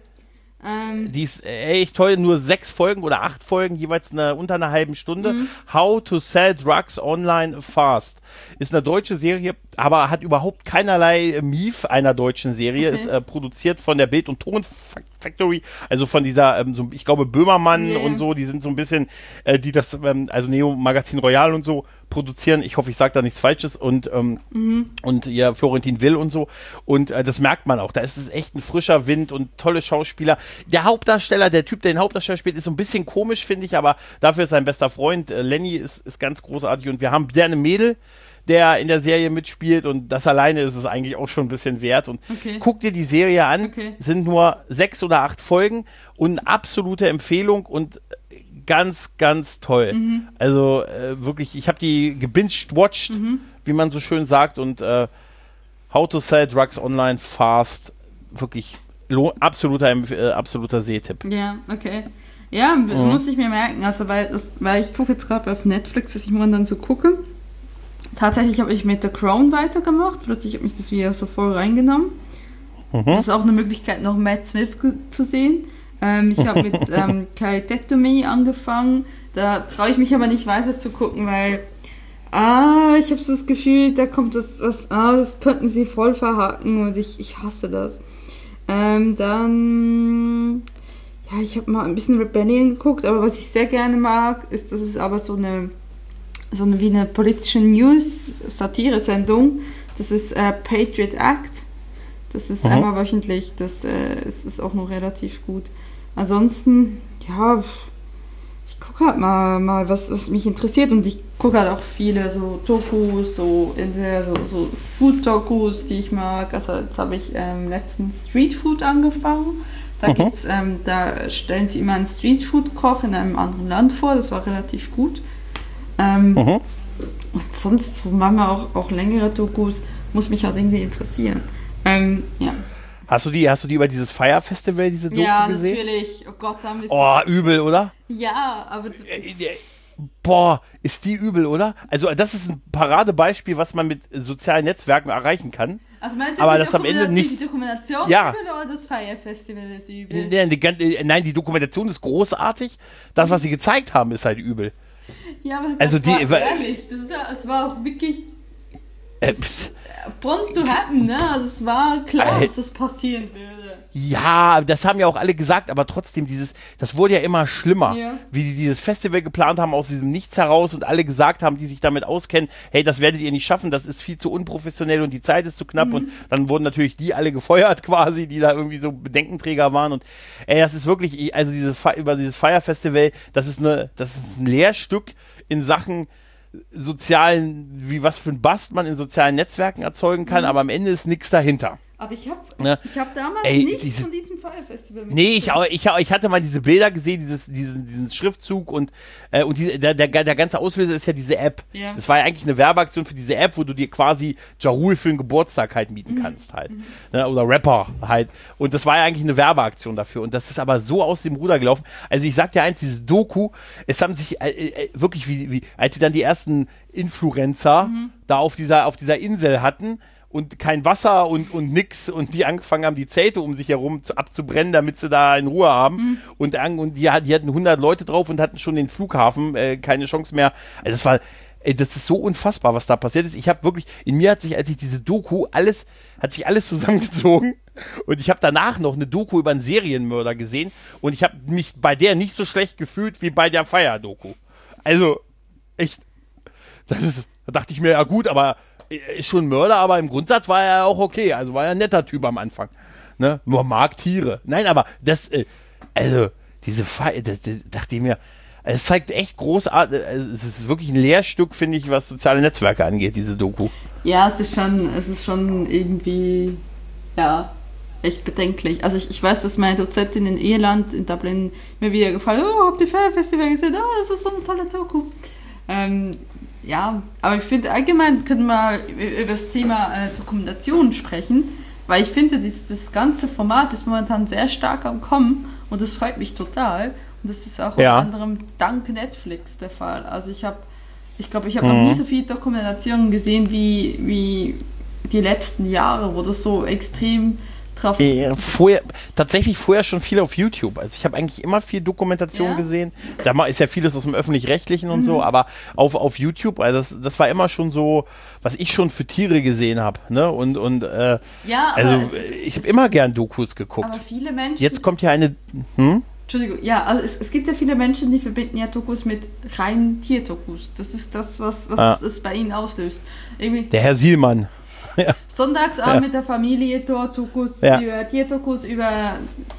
Ähm. Die ist echt toll, nur sechs Folgen oder acht Folgen, jeweils eine, unter einer halben Stunde. Mhm. How to Sell Drugs Online Fast. Ist eine deutsche Serie, aber hat überhaupt keinerlei Mief einer deutschen Serie. Okay. Ist äh, produziert von der Bild- und Ton Factory, also von dieser, ähm, so, ich glaube, Böhmermann yeah. und so, die sind so ein bisschen, äh, die das, ähm, also Neo Magazin Royal und so produzieren. Ich hoffe, ich sage da nichts Falsches und, ähm, mhm. und ja, Florentin Will und so. Und äh, das merkt man auch. Da ist es echt ein frischer Wind und tolle Schauspieler. Der Hauptdarsteller, der Typ, der den Hauptdarsteller spielt, ist so ein bisschen komisch, finde ich, aber dafür ist sein bester Freund. Äh, Lenny ist, ist ganz großartig und wir haben Björn Mädel, der in der Serie mitspielt und das alleine ist es eigentlich auch schon ein bisschen wert. Und okay. guck dir die Serie an, okay. sind nur sechs oder acht Folgen und eine absolute Empfehlung und ganz, ganz toll. Mhm. Also äh, wirklich, ich habe die gebinged-watched, mhm. wie man so schön sagt und äh, How to Sell Drugs Online Fast. Wirklich lo- absoluter, äh, absoluter Sehtipp. Ja, okay. Ja, mhm. muss ich mir merken. Also, weil, das, weil ich gucke jetzt gerade auf Netflix, was ich momentan so gucke. Tatsächlich habe ich mit The Crown weitergemacht. Plötzlich habe ich das Video so voll reingenommen. Mhm. Das ist auch eine Möglichkeit, noch Matt Smith zu sehen. Ähm, ich habe mit ähm, Carrie Dead angefangen. Da traue ich mich aber nicht weiter zu gucken, weil ah, ich habe so das Gefühl, da kommt das, was, ah, das könnten sie voll verhaken und ich, ich hasse das. Ähm, dann, ja, ich habe mal ein bisschen Rebellion geguckt, aber was ich sehr gerne mag, ist, dass es aber so eine, so eine wie eine politische News-Satire-Sendung. Das ist äh, Patriot Act. Das ist mhm. einmal wöchentlich, das äh, ist, ist auch noch relativ gut. Ansonsten, ja, ich gucke halt mal, mal was, was mich interessiert und ich gucke halt auch viele so Dokus, so entweder so, so Food-Dokus, die ich mag. Also jetzt habe ich ähm, letztens Street Food angefangen. Da, mhm. gibt's, ähm, da stellen sie immer einen Street Food-Koch in einem anderen Land vor. Das war relativ gut. Ähm, mhm. Und sonst so manchmal auch, auch längere Dokus, muss mich halt irgendwie interessieren. Ähm, ja. Hast du die, hast du die über dieses Fire Festival, diese Doku ja, gesehen? Ja, natürlich. Oh Gott, da haben wir Oh, übel, oder? Ja, aber... Boah, ist die übel, oder? Also das ist ein Paradebeispiel, was man mit sozialen Netzwerken erreichen kann. Also meinst du, aber die das am Ende nicht. Die Dokumentation ja. übel oder das Fire Festival ist übel? Nein die, nein, die Dokumentation ist großartig. Das, was sie gezeigt haben, ist halt übel. Ja, aber das also war die, ehrlich. Das ist ja, es war auch wirklich... Äh, Born to happen, ne? Also es war klar, äh, dass das passieren würde. Ja, das haben ja auch alle gesagt, aber trotzdem, dieses, das wurde ja immer schlimmer, ja. wie sie dieses Festival geplant haben aus diesem Nichts heraus und alle gesagt haben, die sich damit auskennen, hey, das werdet ihr nicht schaffen, das ist viel zu unprofessionell und die Zeit ist zu knapp mhm. und dann wurden natürlich die alle gefeuert quasi, die da irgendwie so Bedenkenträger waren und ey, das ist wirklich, also diese, über dieses Fire Festival, das ist eine, das ist ein Lehrstück in Sachen sozialen, wie was für ein Bast man in sozialen Netzwerken erzeugen kann, mhm. aber am Ende ist nichts dahinter. Aber ich habe ne? ich hab damals Ey, nichts diese, von diesem Fire Festival mitbekommen. Nee, ich, ich, ich hatte mal diese Bilder gesehen, dieses, diesen, diesen Schriftzug und, äh, und diese, der, der, der ganze Auslöser ist ja diese App. Ja. Das war ja eigentlich eine Werbeaktion für diese App, wo du dir quasi Ja Rule für einen Geburtstag halt mieten mhm. kannst halt. Mhm. Ne? Oder Rapper halt. Und das war ja eigentlich eine Werbeaktion dafür. Und das ist aber so aus dem Ruder gelaufen. Also ich sag dir eins, diese Doku, es haben sich äh, äh, wirklich, wie, wie, als sie dann die ersten Influencer mhm. da auf dieser, auf dieser Insel hatten, und kein Wasser und, und nix und die angefangen haben, die Zelte um sich herum zu, abzubrennen, damit sie da in Ruhe haben mhm. und, und die, die hatten hundert Leute drauf und hatten schon den Flughafen, äh, keine Chance mehr. Also das war, ey, das ist so unfassbar, was da passiert ist. Ich habe wirklich, in mir hat sich, als ich diese Doku, alles, hat sich alles zusammengezogen und ich habe danach noch eine Doku über einen Serienmörder gesehen und ich habe mich bei der nicht so schlecht gefühlt wie bei der Fire-Doku. Also, echt, das ist, da dachte ich mir, ja gut, aber ist schon ein Mörder, aber im Grundsatz war er auch okay. Also war er ein netter Typ am Anfang. Ne? Nur mag Tiere. Nein, aber das, äh, also, diese Fe das, das dachte ich mir, es zeigt echt großartig, es ist wirklich ein Lehrstück, finde ich, was soziale Netzwerke angeht, diese Doku. Ja, es ist schon, es ist schon irgendwie, ja, echt bedenklich. Also ich, ich weiß, dass meine Dozentin in Irland, in Dublin, mir wieder gefallen, oh, habt ihr Fire Festival gesehen? Oh, das ist so eine tolle Doku. Ähm, Ja, aber ich finde, allgemein können wir über das Thema äh, Dokumentation sprechen, weil ich finde, das, das ganze Format ist momentan sehr stark am Kommen und das freut mich total. Und das ist auch ja. unter anderem dank Netflix der Fall. Also ich habe, ich glaube, ich habe mhm. noch nie so viele Dokumentationen gesehen wie, wie die letzten Jahre, wo das so extrem drauf... Äh, vorher, tatsächlich vorher schon viel auf YouTube. Also ich habe eigentlich immer viel Dokumentation ja? gesehen. Da ist ja vieles aus dem Öffentlich-Rechtlichen und mhm. so, aber auf, auf YouTube, also das, das war immer schon so, was ich schon für Tiere gesehen habe. Ne? Und, und äh, ja, aber also ich habe immer gern Dokus geguckt. Aber viele Menschen... Jetzt kommt ja eine... Hm? Entschuldigung, ja, also es, es gibt ja viele Menschen, die verbinden ja Dokus mit reinen Tierdokus. Das ist das, was, was ah. es bei ihnen auslöst. Irgendwie Der Herr Sielmann. Ja. Sonntagsabend ja. mit der Familie, dort Dokus ja. über Tierdokus über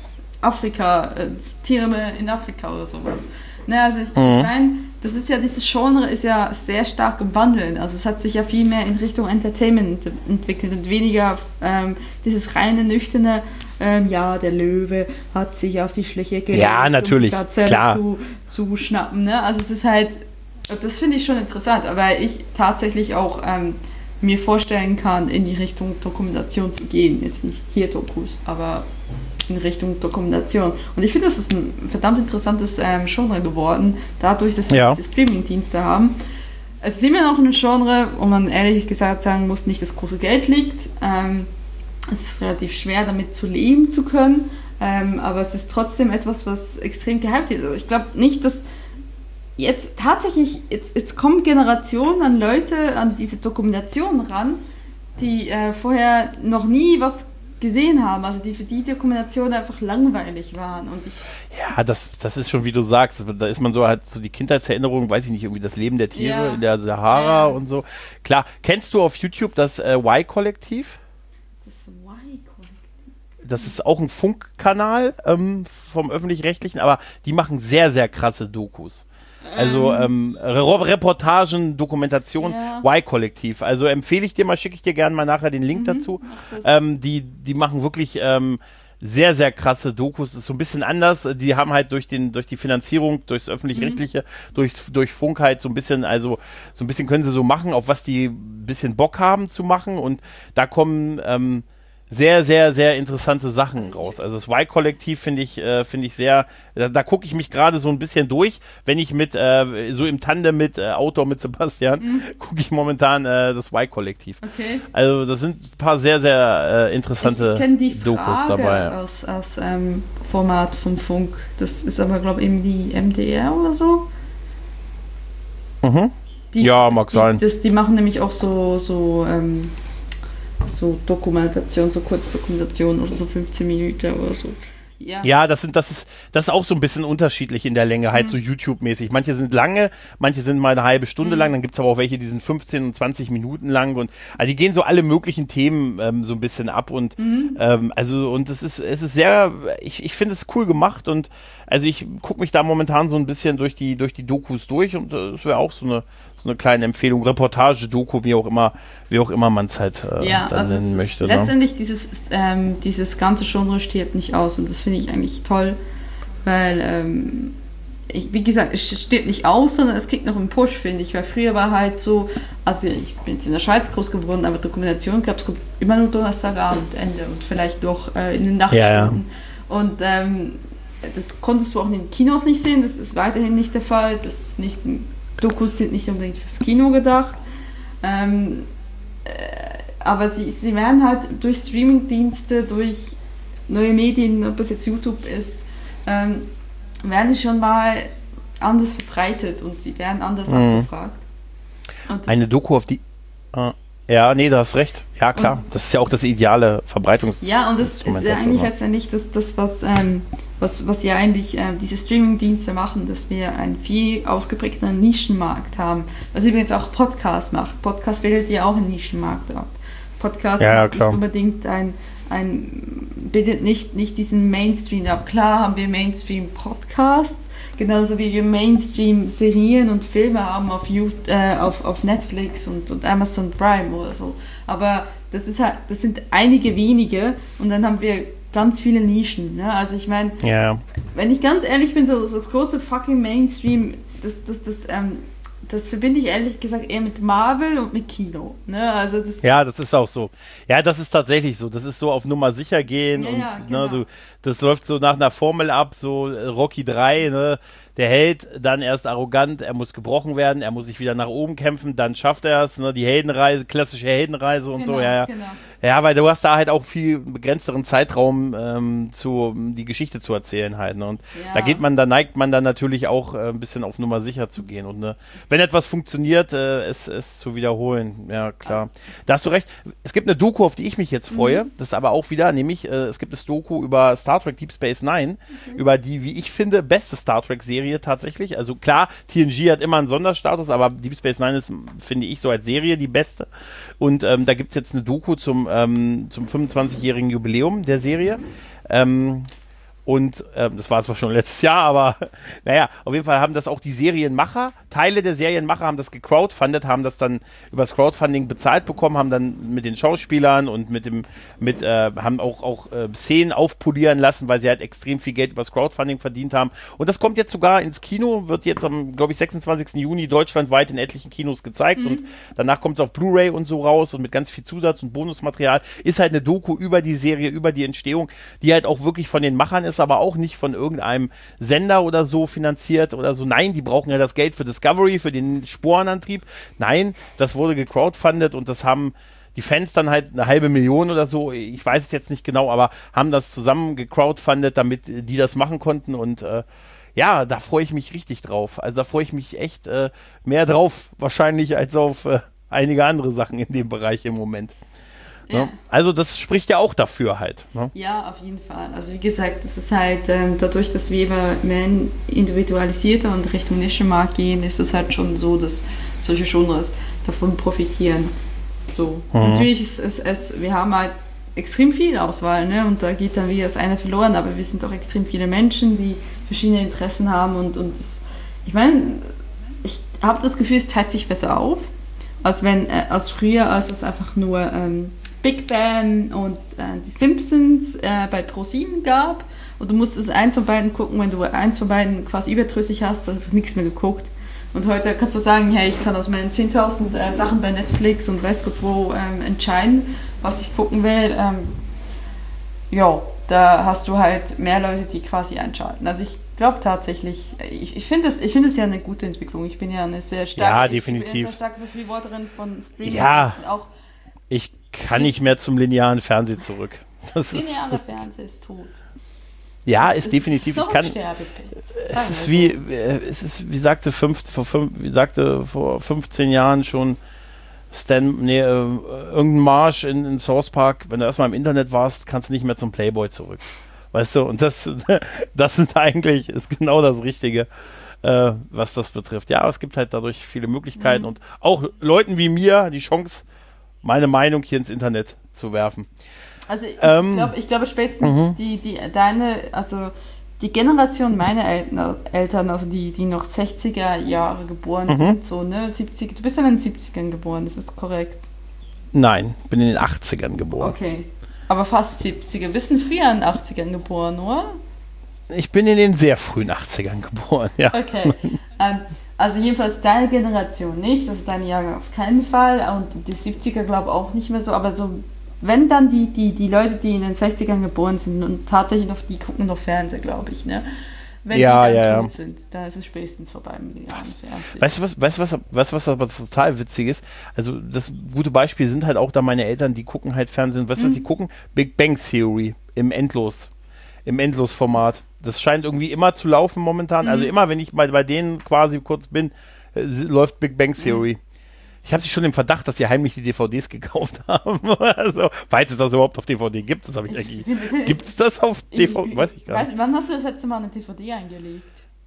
Afrika, äh, Tiere in Afrika oder sowas. Ne, also ich, mhm. ich meine, das ist ja, dieses Genre ist ja sehr stark im Wandeln. Also es hat sich ja viel mehr in Richtung Entertainment entwickelt und weniger ähm, dieses reine, nüchterne, ähm, ja, der Löwe hat sich auf die Schliche gelegt, ja, natürlich, um die Gazelle klar. zu, zu schnappen. Ne? Also es ist halt, das finde ich schon interessant, weil ich tatsächlich auch ähm, mir vorstellen kann, in die Richtung Dokumentation zu gehen. Jetzt nicht Tierdokus, aber in Richtung Dokumentation. Und ich finde, das ist ein verdammt interessantes ähm, Genre geworden, dadurch, dass wir Ja. diese Streaming-Dienste haben. Es ist immer noch ein Genre, wo man ehrlich gesagt sagen muss, nicht das große Geld liegt. Ähm, es ist relativ schwer, damit zu leben zu können. Ähm, aber es ist trotzdem etwas, was extrem gehypt ist. Also ich glaube nicht, dass jetzt tatsächlich, jetzt, jetzt kommen Generationen an Leute an diese Dokumentation ran, die äh, vorher noch nie was gesehen haben, also die für die Dokumentation einfach langweilig waren. Und ich Ja, das, das ist schon, wie du sagst, da ist man so halt so die Kindheitserinnerung, weiß ich nicht, irgendwie das Leben der Tiere Ja. in der Sahara Ja. und so. Klar, kennst du auf YouTube das äh, Y-Kollektiv? das Y-Kollektiv. Das ist auch ein Funkkanal ähm, vom Öffentlich-Rechtlichen, aber die machen sehr, sehr krasse Dokus. Also ähm, Re Reportagen, Dokumentation, Ja. Y-Kollektiv. Also empfehle ich dir mal, schicke ich dir gerne mal nachher den Link dazu. mach das. Ähm, die, die machen wirklich ähm, sehr, sehr krasse Dokus. Ist so ein bisschen anders. Die haben halt durch den, durch die Finanzierung, durchs Öffentlich-Rechtliche, durchs, durch Funk halt so ein bisschen, also so ein bisschen können sie so machen, auf was die ein bisschen Bock haben zu machen. Und da kommen ähm, sehr, sehr, sehr interessante Sachen raus. Also das Y-Kollektiv finde ich, äh, finde ich sehr, da, da gucke ich mich gerade so ein bisschen durch, wenn ich mit, äh, so im Tandem mit äh, Autor, mit Sebastian, gucke ich momentan äh, das Y-Kollektiv. Okay. Also das sind ein paar sehr, sehr äh, interessante Ich, ich kenne die Dokus Frage dabei. aus, aus ähm, Format von Funk. Das ist aber, glaube ich, eben die M D R oder so. Mhm. Die, Ja, mag die, sein. Das, die machen nämlich auch so, so, ähm, so Dokumentation, so Kurzdokumentation, also so fünfzehn Minuten oder so. Ja. Ja, das sind, das ist, das ist auch so ein bisschen unterschiedlich in der Länge, halt so YouTube-mäßig. Manche sind lange, manche sind mal eine halbe Stunde lang, dann gibt es aber auch welche, die sind fünfzehn und zwanzig Minuten lang und also die gehen so alle möglichen Themen ähm, so ein bisschen ab und ähm, also und es ist, es ist sehr, ich, ich finde es cool gemacht und also ich gucke mich da momentan so ein bisschen durch die, durch die Dokus durch und äh, das wäre auch so eine, so eine kleine Empfehlung, Reportage, Doku, wie auch immer, wie auch immer man es halt äh, Ja, dann also es nennen ist möchte. Ne? letztendlich dieses, ähm, dieses ganze Genre stirbt nicht aus und das finde ich eigentlich toll, weil, ähm, ich, wie gesagt, es stirbt nicht aus, sondern es kriegt noch einen Push, finde ich, weil früher war halt so, also ich bin jetzt in der Schweiz groß geworden, aber Dokumentation gab es immer nur Donnerstagabend, Ende und vielleicht noch äh, in den Nachtstunden. Ja, Und ähm, das konntest du auch in den Kinos nicht sehen, das ist weiterhin nicht der Fall, das ist nicht, Dokus sind nicht unbedingt fürs Kino gedacht. Ähm, äh, aber sie, sie werden halt durch Streamingdienste, durch neue Medien, ob es jetzt YouTube ist, ähm, werden die schon mal anders verbreitet und sie werden anders Mhm. abgefragt. Und das- Eine Doku auf die. Äh, ja, nee, du hast recht. Ja, klar. Das ist ja auch das ideale Verbreitungs. ja, und das ist Instrument ja dafür, eigentlich ne? letztendlich das, das was, ähm, was, was ja eigentlich äh, diese Streamingdienste machen, dass wir einen viel ausgeprägten Nischenmarkt haben. Was übrigens auch Podcast macht. Podcast bildet ja auch einen Nischenmarkt ab. Podcast Ja, ja, macht klar. nicht unbedingt ein, ein bildet nicht, nicht diesen Mainstream ab. Klar haben wir Mainstream-Podcasts, genauso wie wir Mainstream-Serien und Filme haben auf, YouTube, äh, auf, auf Netflix und, und Amazon Prime oder so. Aber das, ist halt, das sind einige wenige und dann haben wir ganz viele Nischen. Ne? Also ich meine, Ja, wenn ich ganz ehrlich bin, so, so das große fucking Mainstream, das, das, das, ähm, das verbinde ich ehrlich gesagt eher mit Marvel und mit Kino. Ne? Also das, ja, das ist auch so. Ja, das ist tatsächlich so. Das ist so auf Nummer sicher gehen Ja, und ja, genau. ne, du, das läuft so nach einer Formel ab, so äh, Rocky drei, ne? Der Held, dann erst arrogant, er muss gebrochen werden, er muss sich wieder nach oben kämpfen, dann schafft er es, ne? Die Heldenreise, klassische Heldenreise und genau, so, ja, ja. Genau. Ja, weil du hast da halt auch viel begrenzteren Zeitraum, ähm, zu, um die Geschichte zu erzählen halt. Ne? Und Ja. da geht man, da neigt man dann natürlich auch äh, ein bisschen auf Nummer sicher zu gehen. Und ne, wenn etwas funktioniert, äh, es, es zu wiederholen. Ja, klar. Da hast du recht. Es gibt eine Doku, auf die ich mich jetzt freue. Das ist aber auch wieder, nämlich, äh, es gibt das Doku über Star Trek Deep Space Nine, über die, wie ich finde, beste Star Trek-Serie tatsächlich. Also klar, T N G hat immer einen Sonderstatus, aber Deep Space Nine ist, finde ich, so als Serie die beste. Und ähm, da gibt es jetzt eine Doku zum, ähm, zum fünfundzwanzigjährigen Jubiläum der Serie. Ähm, Und ähm, das war zwar schon letztes Jahr, aber naja, auf jeden Fall haben das auch die Serienmacher, Teile der Serienmacher haben das gecrowdfundet, haben das dann übers Crowdfunding bezahlt bekommen, haben dann mit den Schauspielern und mit dem, mit, äh, haben auch, auch äh, Szenen aufpolieren lassen, weil sie halt extrem viel Geld übers Crowdfunding verdient haben. Und das kommt jetzt sogar ins Kino, wird jetzt am, glaube ich, sechsundzwanzigsten Juni deutschlandweit in etlichen Kinos gezeigt mhm. und danach kommt es auf Blu-ray und so raus und mit ganz viel Zusatz- und Bonusmaterial. Ist halt eine Doku über die Serie, über die Entstehung, die halt auch wirklich von den Machern ist, aber auch nicht von irgendeinem Sender oder so finanziert oder so. Nein, die brauchen ja das Geld für Discovery, für den Sporenantrieb. Nein, das wurde gecrowdfundet und das haben die Fans dann halt eine halbe Million oder so, ich weiß es jetzt nicht genau, aber haben das zusammen gecrowdfundet, damit die das machen konnten und äh, ja, da freue ich mich richtig drauf. Also da freue ich mich echt äh, mehr drauf wahrscheinlich als auf äh, einige andere Sachen in dem Bereich im Moment. Ja. Ne? Also das spricht ja auch dafür halt. Ne? Ja, auf jeden Fall. Also wie gesagt, das ist halt ähm, dadurch, dass wir immer mehr individualisierter und Richtung Nischenmarkt gehen, ist es halt schon so, dass solche Genres davon profitieren. So. Mhm. Natürlich ist es, es, wir haben halt extrem viel Auswahl, ne? Und da geht dann wieder das eine verloren, aber wir sind auch extrem viele Menschen, die verschiedene Interessen haben und, und das, ich meine, ich habe das Gefühl, es teilt sich besser auf, als wenn, äh, als früher, als es einfach nur ähm, Big Bang und äh, die Simpsons äh, bei ProSieben gab und du musstest eins von beiden gucken, wenn du eins von beiden quasi überdrüssig hast, hast du einfach nichts mehr geguckt. Und heute kannst du sagen, hey, ich kann aus meinen zehntausend äh, Sachen bei Netflix und weiß Gott wo ähm, entscheiden, was ich gucken will. Ähm, ja, da hast du halt mehr Leute, die quasi einschalten. Also ich glaube tatsächlich, ich, ich finde es ich find ja eine gute Entwicklung. Ich bin ja eine sehr starke, ja, definitiv. Ich bin eine sehr starke Befürworterin von Streaming. Ja, auch ich kann nicht mehr zum linearen Fernsehen zurück. Das lineare Fernsehen ist tot. Ja, ist definitiv. So ich kann. Es ist wie, es ist wie sagte fünf, vor fünf, wie sagte vor fünfzehn Jahren schon Stan, nee, äh, irgendein Marsch in, in South Park. Wenn du erstmal im Internet warst, kannst du nicht mehr zum Playboy zurück. Weißt du? Und das, das sind eigentlich ist genau das Richtige, äh, was das betrifft. Ja, es gibt halt dadurch viele Möglichkeiten mhm. und auch Leuten wie mir die Chance, meine Meinung hier ins Internet zu werfen. Also ich, ähm, ich glaube, ich glaube spätestens mhm. die, die, deine, also die Generation meiner Eltern, Eltern, also die, die noch sechziger Jahre geboren mhm. sind, so, ne, siebzig, du bist ja in den siebzigern geboren, ist das korrekt? Nein, ich bin in den achtzigern geboren. Okay, aber fast siebziger, bisschen früher in den achtzigern geboren, oder? Ich bin in den sehr frühen achtzigern geboren, ja. Okay, ähm, also jedenfalls deine Generation nicht, das ist deine Jahre auf keinen Fall und die siebziger glaube ich auch nicht mehr so, aber so wenn dann die, die, die Leute, die in den sechzigern geboren sind und tatsächlich noch, die gucken noch Fernsehen, glaube ich, ne? Wenn ja, die dann ja, tot ja. sind, dann ist es spätestens vorbei mit dem Fernsehen. Weißt du, was, weißt, du, was, weißt, was aber total witzig ist? Also das gute Beispiel sind halt auch da meine Eltern, die gucken halt Fernsehen. Weißt du, mhm. was die gucken? Big Bang Theory im Endlos, im Endlosformat. Das scheint irgendwie immer zu laufen momentan. Mhm. Also immer, wenn ich bei, bei denen quasi kurz bin, äh, läuft Big Bang Theory. Mhm. Ich habe sie schon im Verdacht, dass sie heimlich die D V Ds gekauft haben. Also, falls es das überhaupt auf D V D gibt, das habe ich eigentlich. Gibt es das auf D V D? Weiß ich gar nicht. Wann hast du das letzte Mal eine D V D eingelegt?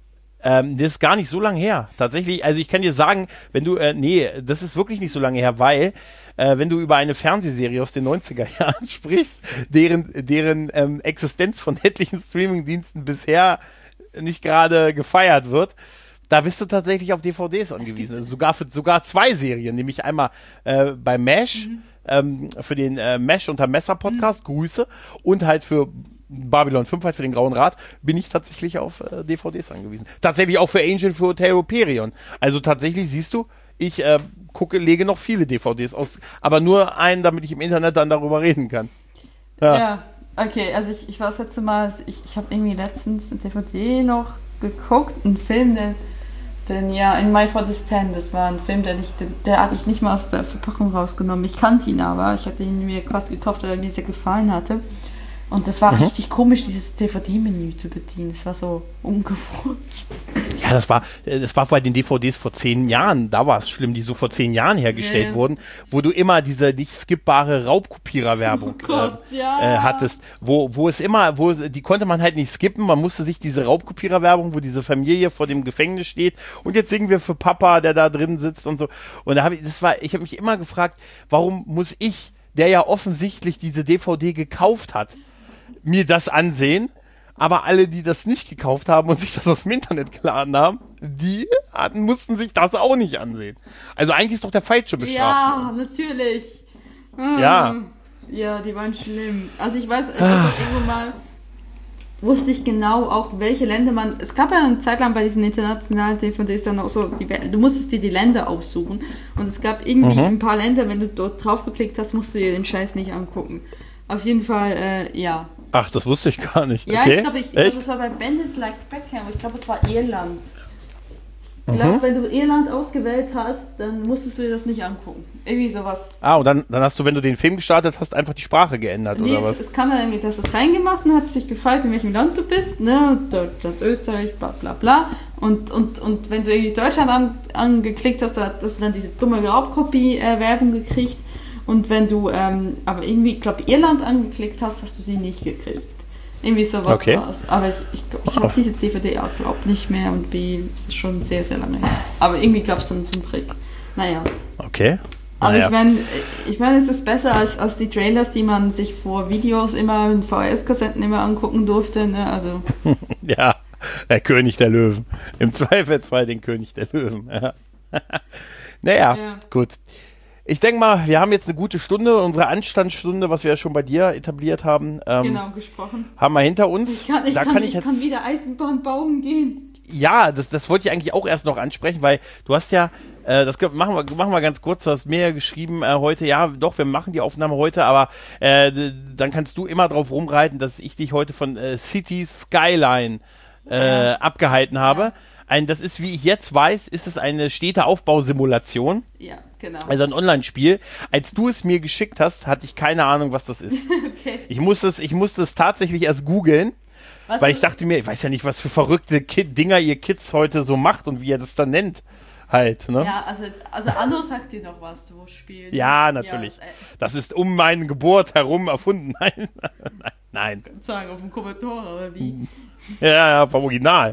Ähm, das ist gar nicht so lange her. Tatsächlich, also ich kann dir sagen, wenn du, äh, nee, das ist wirklich nicht so lange her, weil, äh, wenn du über eine Fernsehserie aus den neunziger Jahren sprichst, deren, deren ähm, Existenz von etlichen Streamingdiensten bisher nicht gerade gefeiert wird, da bist du tatsächlich auf D V Ds angewiesen. Also sogar für sogar zwei Serien, nämlich einmal äh, bei MASH, mhm. ähm, für den äh, MASH unter Messer Podcast, mhm. Grüße, und halt für Babylon fünf, halt für den Grauen Rat, bin ich tatsächlich auf äh, D V Ds angewiesen. Tatsächlich auch für Angel, für Hotel Operion. Also tatsächlich siehst du, ich äh, gucke, lege noch viele D V Ds aus, aber nur einen, damit ich im Internet dann darüber reden kann. Ja, ja, okay, also ich, ich war das letzte Mal, ich, ich habe irgendwie letztens eine D V D noch geguckt, einen Film, den Denn ja, in My Father's Ten, das war ein Film, der, nicht, der hatte ich nicht mal aus der Verpackung rausgenommen. Ich kannte ihn aber, ich hatte ihn mir quasi gekauft, weil er mir sehr gefallen hatte. Und das war mhm. richtig komisch, dieses D V D-Menü zu bedienen. Das war so ungewohnt. Ja, das war, das war bei den D V Ds vor zehn Jahren, da war es schlimm, die so vor zehn Jahren hergestellt ja. wurden, wo du immer diese nicht skippbare Raubkopiererwerbung oh Gott, äh, ja. äh, hattest, wo, wo es immer, wo die konnte man halt nicht skippen, man musste sich diese Raubkopiererwerbung, wo diese Familie vor dem Gefängnis steht und jetzt singen wir für Papa, der da drin sitzt und so. Und da habe ich, das war, ich habe mich immer gefragt, warum muss ich, der ja offensichtlich diese D V D gekauft hat, mir das ansehen, aber alle, die das nicht gekauft haben und sich das aus dem Internet geladen haben, die hatten, mussten sich das auch nicht ansehen. Also eigentlich ist doch der Falsche bestraft. Ja, natürlich. Ah. Ja. Ja, die waren schlimm. Also ich weiß, ich weiß auch irgendwo mal, wusste ich genau auch, welche Länder man, es gab ja eine Zeit lang bei diesen internationalen D V Ds dann auch so, die, du musstest dir die Länder aussuchen und es gab irgendwie mhm. ein paar Länder, wenn du dort drauf geklickt hast, musst du dir den Scheiß nicht angucken. Auf jeden Fall, äh, ja. Ach, das wusste ich gar nicht. Ja, okay. ich glaube, ich, ich glaub, das war bei Bandit Like Beckham, ich glaube, es war Irland. Ich glaube, mhm. wenn du Irland ausgewählt hast, dann musstest du dir das nicht angucken. Irgendwie sowas. Ah, und dann, dann hast du, wenn du den Film gestartet hast, einfach die Sprache geändert, nee, oder es, was? es kam dann irgendwie, du hast das reingemacht und hat sich gefragt, in welchem Land du bist, ne, Deutschland, Österreich, bla bla bla. Und, und, und wenn du irgendwie Deutschland an, angeklickt hast, dann hast du dann diese dumme Raubkopie-Werbung gekriegt. Und wenn du ähm, aber irgendwie, ich glaube, Irland angeklickt hast, hast du sie nicht gekriegt. Irgendwie sowas okay. war es. Aber ich, ich, ich habe diese D V D auch, glaube ich, nicht mehr und B, es ist schon sehr, sehr lange her. Aber irgendwie gab es dann so einen Trick. Naja. Okay. Aber naja. ich meine, ich mein, es ist besser als, als die Trailers, die man sich vor Videos immer in V H S-Kassetten immer angucken durfte. Ne? Also. Ja, der König der Löwen. Im Zweifelsfall den König der Löwen. Ja. Naja, ja. Gut. Ich denke mal, wir haben jetzt eine gute Stunde, unsere Anstandsstunde, was wir ja schon bei dir etabliert haben. Ähm, genau, gesprochen. Haben wir hinter uns. Ich kann, ich da kann, kann ich ich jetzt, kann wieder Eisenbahn bauen gehen. Ja, das, das wollte ich eigentlich auch erst noch ansprechen, weil du hast ja, äh, das machen wir, machen wir ganz kurz, du hast mir ja geschrieben äh, heute, ja doch, wir machen die Aufnahme heute, aber äh, dann kannst du immer drauf rumreiten, dass ich dich heute von äh, City Skyline äh, ja. abgehalten habe. Ja. Ein, das ist, wie ich jetzt weiß, ist es eine Städteaufbausimulation. Ja, genau. Also ein Online-Spiel. Als du es mir geschickt hast, hatte ich keine Ahnung, was das ist. Okay. Ich musste es, ich musste es tatsächlich erst googeln, weil ich dachte mir, ich weiß ja nicht, was für verrückte Kid Dinger ihr Kids heute so macht und wie ihr das dann nennt. Halt, ne? Ja, also, also Anno sagt dir noch was, wo spielen. Ja, natürlich. Ja, das, das ist um meine Geburt herum erfunden. Nein, nein. Ich kann sagen, auf dem Commodore, oder wie? Ja, ja, vom Original.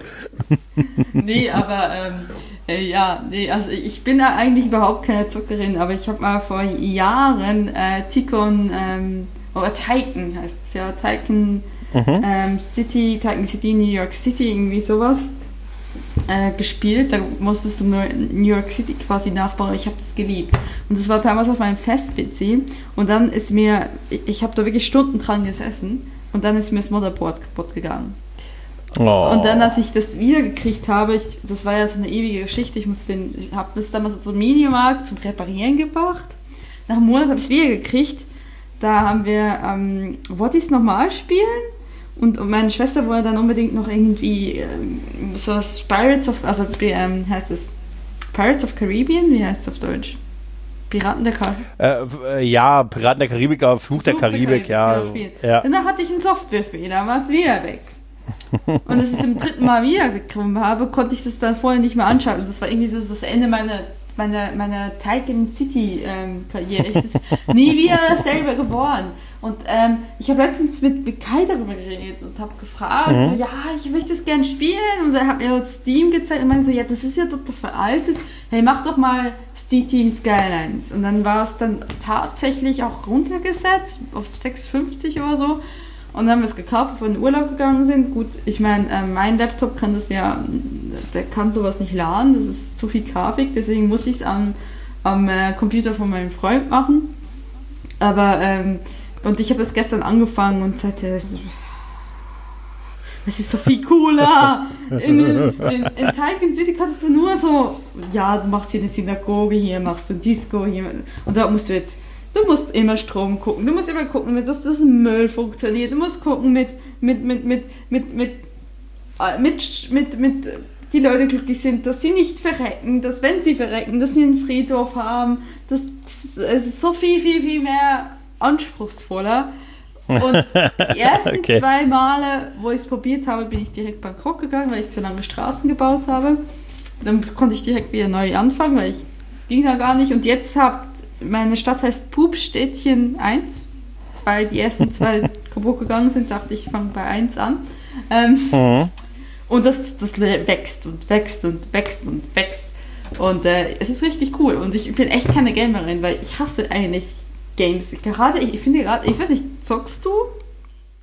Nee, aber ähm, äh, ja, nee, also ich bin da eigentlich überhaupt keine Zuckerin, aber ich habe mal vor Jahren äh, Ticon, ähm, oder Tycoon heißt es ja, Tycoon mhm. ähm, City, Tycoon City, New York City, irgendwie sowas äh, gespielt. Da musstest du nur New York City quasi nachbauen. Ich habe das geliebt. Und das war damals auf meinem Fest-P C und dann ist mir, ich, ich habe da wirklich Stunden dran gesessen und dann ist mir das Motherboard kaputt gegangen. Oh. Und dann, als ich das wiedergekriegt habe, ich, das war ja so eine ewige Geschichte, ich musste den, ich habe das damals so Mediamarkt zum Reparieren gebracht. Nach einem Monat habe ich es wiedergekriegt. Da haben wir, ähm, wollte ich es nochmal spielen? Und, und meine Schwester wollte dann unbedingt noch irgendwie ähm, so das Pirates of, also ähm, heißt es Pirates of Caribbean? Wie heißt es auf Deutsch? Piraten der Karibik? Äh, ja, Piraten der Karibik, aber Fluch, Fluch der Karibik, der Karibik ja. ja. Danach hatte ich einen Softwarefehler, war es wieder weg. Und als ich es im dritten Mal wiederbekommen habe, konnte ich das dann vorher nicht mehr anschauen. Und das war irgendwie so das Ende meiner, meiner, meiner Tycoon City ähm, Karriere. Ich ist nie wieder dasselbe geworden. Und ähm, ich habe letztens mit, mit Kai darüber geredet und habe gefragt, mhm. so, ja, ich möchte es gerne spielen. Und er hat mir Steam gezeigt und meinte so, ja, das ist ja total veraltet. Hey, mach doch mal City Skylines. Und dann war es dann tatsächlich auch runtergesetzt auf sechs fünfzig oder so. Und dann haben wir es gekauft, bevor wir in den Urlaub gegangen sind. Gut, ich meine, äh, mein Laptop kann das ja, der kann sowas nicht laden, das ist zu viel Grafik, deswegen muss ich es am, am äh, Computer von meinem Freund machen. Aber, ähm, und ich habe es gestern angefangen und sagte, es ist so viel cooler. In, in, in, in Tycoon City kannst du nur so, ja, du machst hier eine Synagoge, hier machst du Disco, hier, und da musst du jetzt, du musst immer Strom gucken, du musst immer gucken, dass das Müll funktioniert, du musst gucken mit, mit, mit, mit, mit, mit, mit, mit, mit, die Leute glücklich sind, dass sie nicht verrecken, dass wenn sie verrecken, dass sie einen Friedhof haben, das, das ist so viel, viel, viel mehr anspruchsvoller. Und die ersten okay. zwei Male, wo ich es probiert habe, bin ich direkt bankrott gegangen, weil ich zu lange Straßen gebaut habe. Dann konnte ich direkt wieder neu anfangen, weil ich, das ging ja gar nicht. Und jetzt habt meine Stadt heißt Pupstädtchen eins, weil die ersten zwei kaputt gegangen sind, dachte ich, ich fange bei eins an. Ähm, mhm. Und das, das wächst und wächst und wächst und wächst. Und äh, es ist richtig cool. Und ich bin echt keine Gamerin, weil ich hasse eigentlich Games. Gerade, ich finde gerade, ich weiß nicht, zockst du?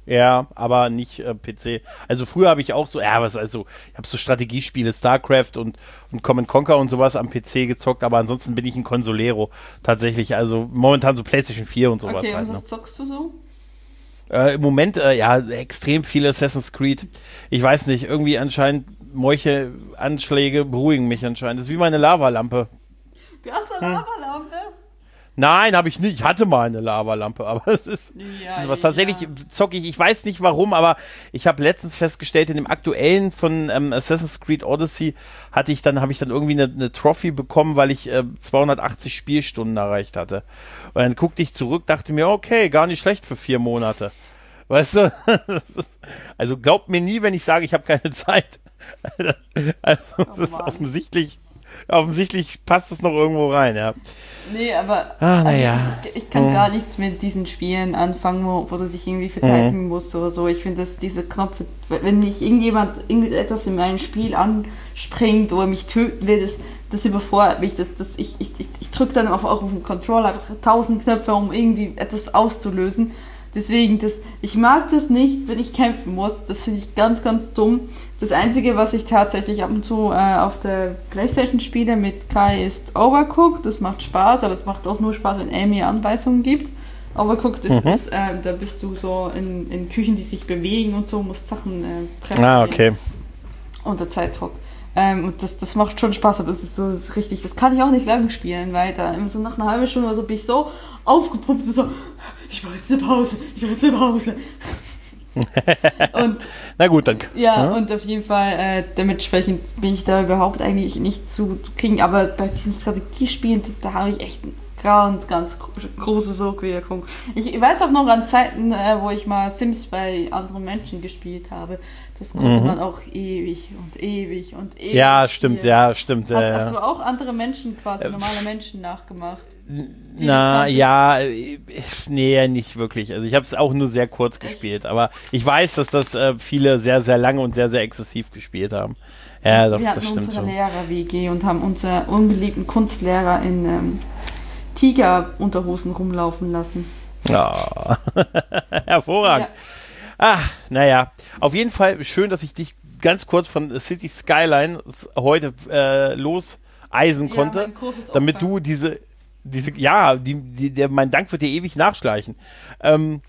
Ja, aber nicht äh, P C. Also früher habe ich auch so, ja, was also, ich habe so Strategiespiele, StarCraft und, und Command Conquer und sowas am P C gezockt, aber ansonsten bin ich ein Consolero tatsächlich. Also momentan so PlayStation vier und sowas Okay, halt. und was Ne? zockst du so? Äh, Im Moment, äh, ja, extrem viel Assassin's Creed. Ich weiß nicht, irgendwie anscheinend solche Anschläge beruhigen mich anscheinend. Das ist wie meine Lavalampe. Du hast eine Lavalampe? Nein, habe ich nicht. Ich hatte mal eine Lavalampe, aber es ist, Ja, es ist was ja. tatsächlich zocke ich. Ich weiß nicht warum, aber ich habe letztens festgestellt, in dem aktuellen von ähm, Assassin's Creed Odyssey hatte ich dann, habe ich dann irgendwie eine, eine Trophy bekommen, weil ich äh, zweihundertachtzig Spielstunden erreicht hatte. Und dann guckte ich zurück, dachte mir, okay, gar nicht schlecht für vier Monate. Weißt du? Das ist, also glaubt mir nie, wenn ich sage, ich habe keine Zeit. Also es Oh ist Mann. offensichtlich, offensichtlich passt es noch irgendwo rein, ja. Nee, aber Ah, na also ja. ich, ich kann Hm. gar nichts mit diesen Spielen anfangen, wo, wo du dich irgendwie verteidigen musst oder so. Ich finde, dass diese Knöpfe, wenn nicht irgendjemand irgendetwas in meinem Spiel anspringt oder mich töten will, das, das überfordert mich. Das, das, ich ich, ich, ich drücke dann auf, auch auf den Controller einfach tausend Knöpfe, um irgendwie etwas auszulösen. Deswegen, das, ich mag das nicht, wenn ich kämpfen muss. Das finde ich ganz, ganz dumm. Das Einzige, was ich tatsächlich ab und zu äh, auf der Playstation spiele mit Kai, ist Overcooked. Das macht Spaß, aber es macht auch nur Spaß, wenn er mir Anweisungen gibt. Overcooked ist, Mhm. ist äh, da bist du so in, in Küchen, die sich bewegen und so, musst Sachen äh, präparieren. Ah, okay. Unter Zeitdruck. Ähm, und das, das macht schon Spaß, aber es ist so, das ist richtig, das kann ich auch nicht lange spielen, weil da immer so nach einer halben Stunde oder so bin ich so aufgepumpt und so, ich mache jetzt eine Pause, ich mache jetzt eine Pause. Und Na gut, dann. ja, Ja. und auf jeden Fall, äh, dementsprechend bin ich da überhaupt eigentlich nicht zu kriegen, aber bei diesen Strategiespielen, das, da habe ich echt eine ganz, ganz gro- große Sogwirkung. Ich, ich weiß auch noch an Zeiten, äh, wo ich mal Sims bei anderen Menschen gespielt habe, das konnte Mhm. man auch ewig und ewig und ewig Ja, stimmt, spielen. ja, stimmt. Hast, ja, hast ja. du auch andere Menschen, quasi normale Menschen nachgemacht? die Na, du kanntest? ja, äh, nee, nicht wirklich. Also ich habe es auch nur sehr kurz Echt? gespielt, aber ich weiß, dass das äh, viele sehr, sehr lange und sehr, sehr exzessiv gespielt haben. Ja, doch, Wir hatten das stimmt unsere schon. Lehrer-W G und haben unseren ungeliebten Kunstlehrer in ähm, Tiger-Unterhosen rumlaufen lassen. Ja. Hervorragend. Ah, naja. Auf jeden Fall schön, dass ich dich ganz kurz von City Skyline heute äh, loseisen konnte, mein großes damit Opfer. du diese, diese, ja, die, die, der, mein Dank wird dir ewig nachschleichen. Ähm,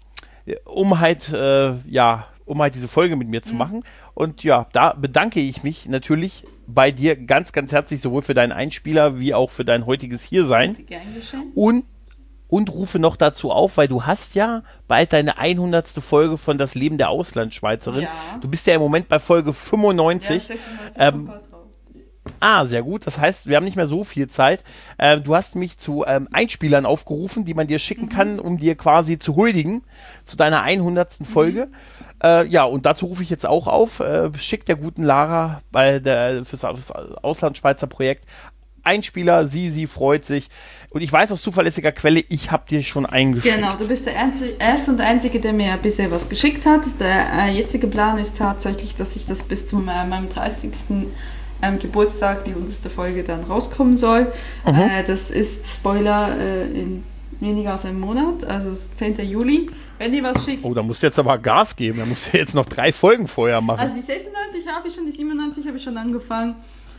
um halt, äh, ja, um halt diese Folge mit mir zu Mhm. machen. Und ja, da bedanke ich mich natürlich bei dir ganz, ganz herzlich, sowohl für deinen Einspieler wie auch für dein heutiges Hiersein. Gern geschehen. Und, und rufe noch dazu auf, weil du hast ja bald deine hundertste Folge von Das Leben der Auslandschweizerin. Ja. Du bist ja im Moment bei Folge fünfundneunzig. sechsundneunzig Ähm, kommt bald raus. Ah, sehr gut. Das heißt, wir haben nicht mehr so viel Zeit. Äh, du hast mich zu ähm, Einspielern aufgerufen, die man dir schicken Mhm. kann, um dir quasi zu huldigen zu deiner hundertsten Folge. Äh, ja, und dazu rufe ich jetzt auch auf. Äh, schick der guten Lara bei der, fürs, fürs Auslandschweizer Projekt Einspieler. Sie, sie freut sich. Und ich weiß aus zuverlässiger Quelle, ich habe dir schon eingeschickt. Genau, du bist der Einzi- Erste und Einzige, der mir bisher was geschickt hat. Der äh, jetzige Plan ist tatsächlich, dass ich das bis zum äh, meinem dreißigsten Ähm, Geburtstag, die hundertste Folge, dann rauskommen soll. Mhm. Äh, das ist, Spoiler, äh, in weniger als einem Monat, also es ist zehnten Juli. Wenn ihr was schickt. Oh, da musst du jetzt aber Gas geben. Da musst du jetzt noch drei Folgen vorher machen. Also die sechsundneunzig habe ich schon, die siebenundneunzig habe ich schon angefangen.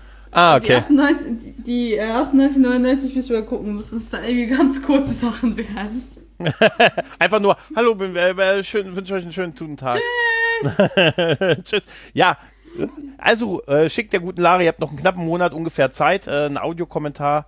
ah, Die okay. achtundneunzig, die, die äh, achtundneunzig, neunundneunzig müssen wir gucken, müssen es dann irgendwie ganz kurze Sachen werden. Einfach nur, hallo, bin, äh, äh, schön, wünsche euch einen schönen guten Tag. Tschüss. Tschüss. Ja, also äh, schickt der guten Lara, ihr habt noch einen knappen Monat ungefähr Zeit, äh, einen Audiokommentar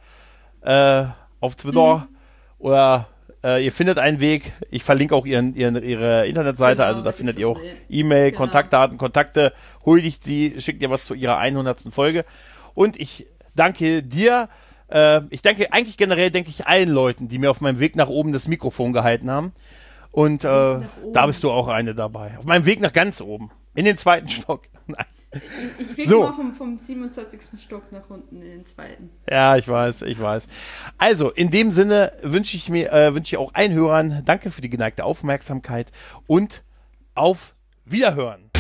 äh, auf Twitter Mhm. oder äh, ihr findet einen Weg. Ich verlinke auch ihren, ihren, ihre Internetseite, Genau, also da da findet gibt's ihr auch auch eine- E-Mail, genau. Kontaktdaten, Kontakte, huldigt sie, schickt ihr was zu ihrer hundertsten Folge. Und ich danke dir. Äh, ich danke eigentlich generell, denke ich, allen Leuten, die mir auf meinem Weg nach oben das Mikrofon gehalten haben. Und äh, oben. da bist du auch eine dabei. Auf meinem Weg nach ganz oben. In den zweiten Stock. Nein. Ich, ich fliege So. mal vom, vom siebenundzwanzigsten Stock nach unten in den zweiten. Ja, ich weiß, ich weiß. Also, in dem Sinne wünsche ich mir, äh, wünsche ich auch allen Hörern, danke für die geneigte Aufmerksamkeit und auf Wiederhören.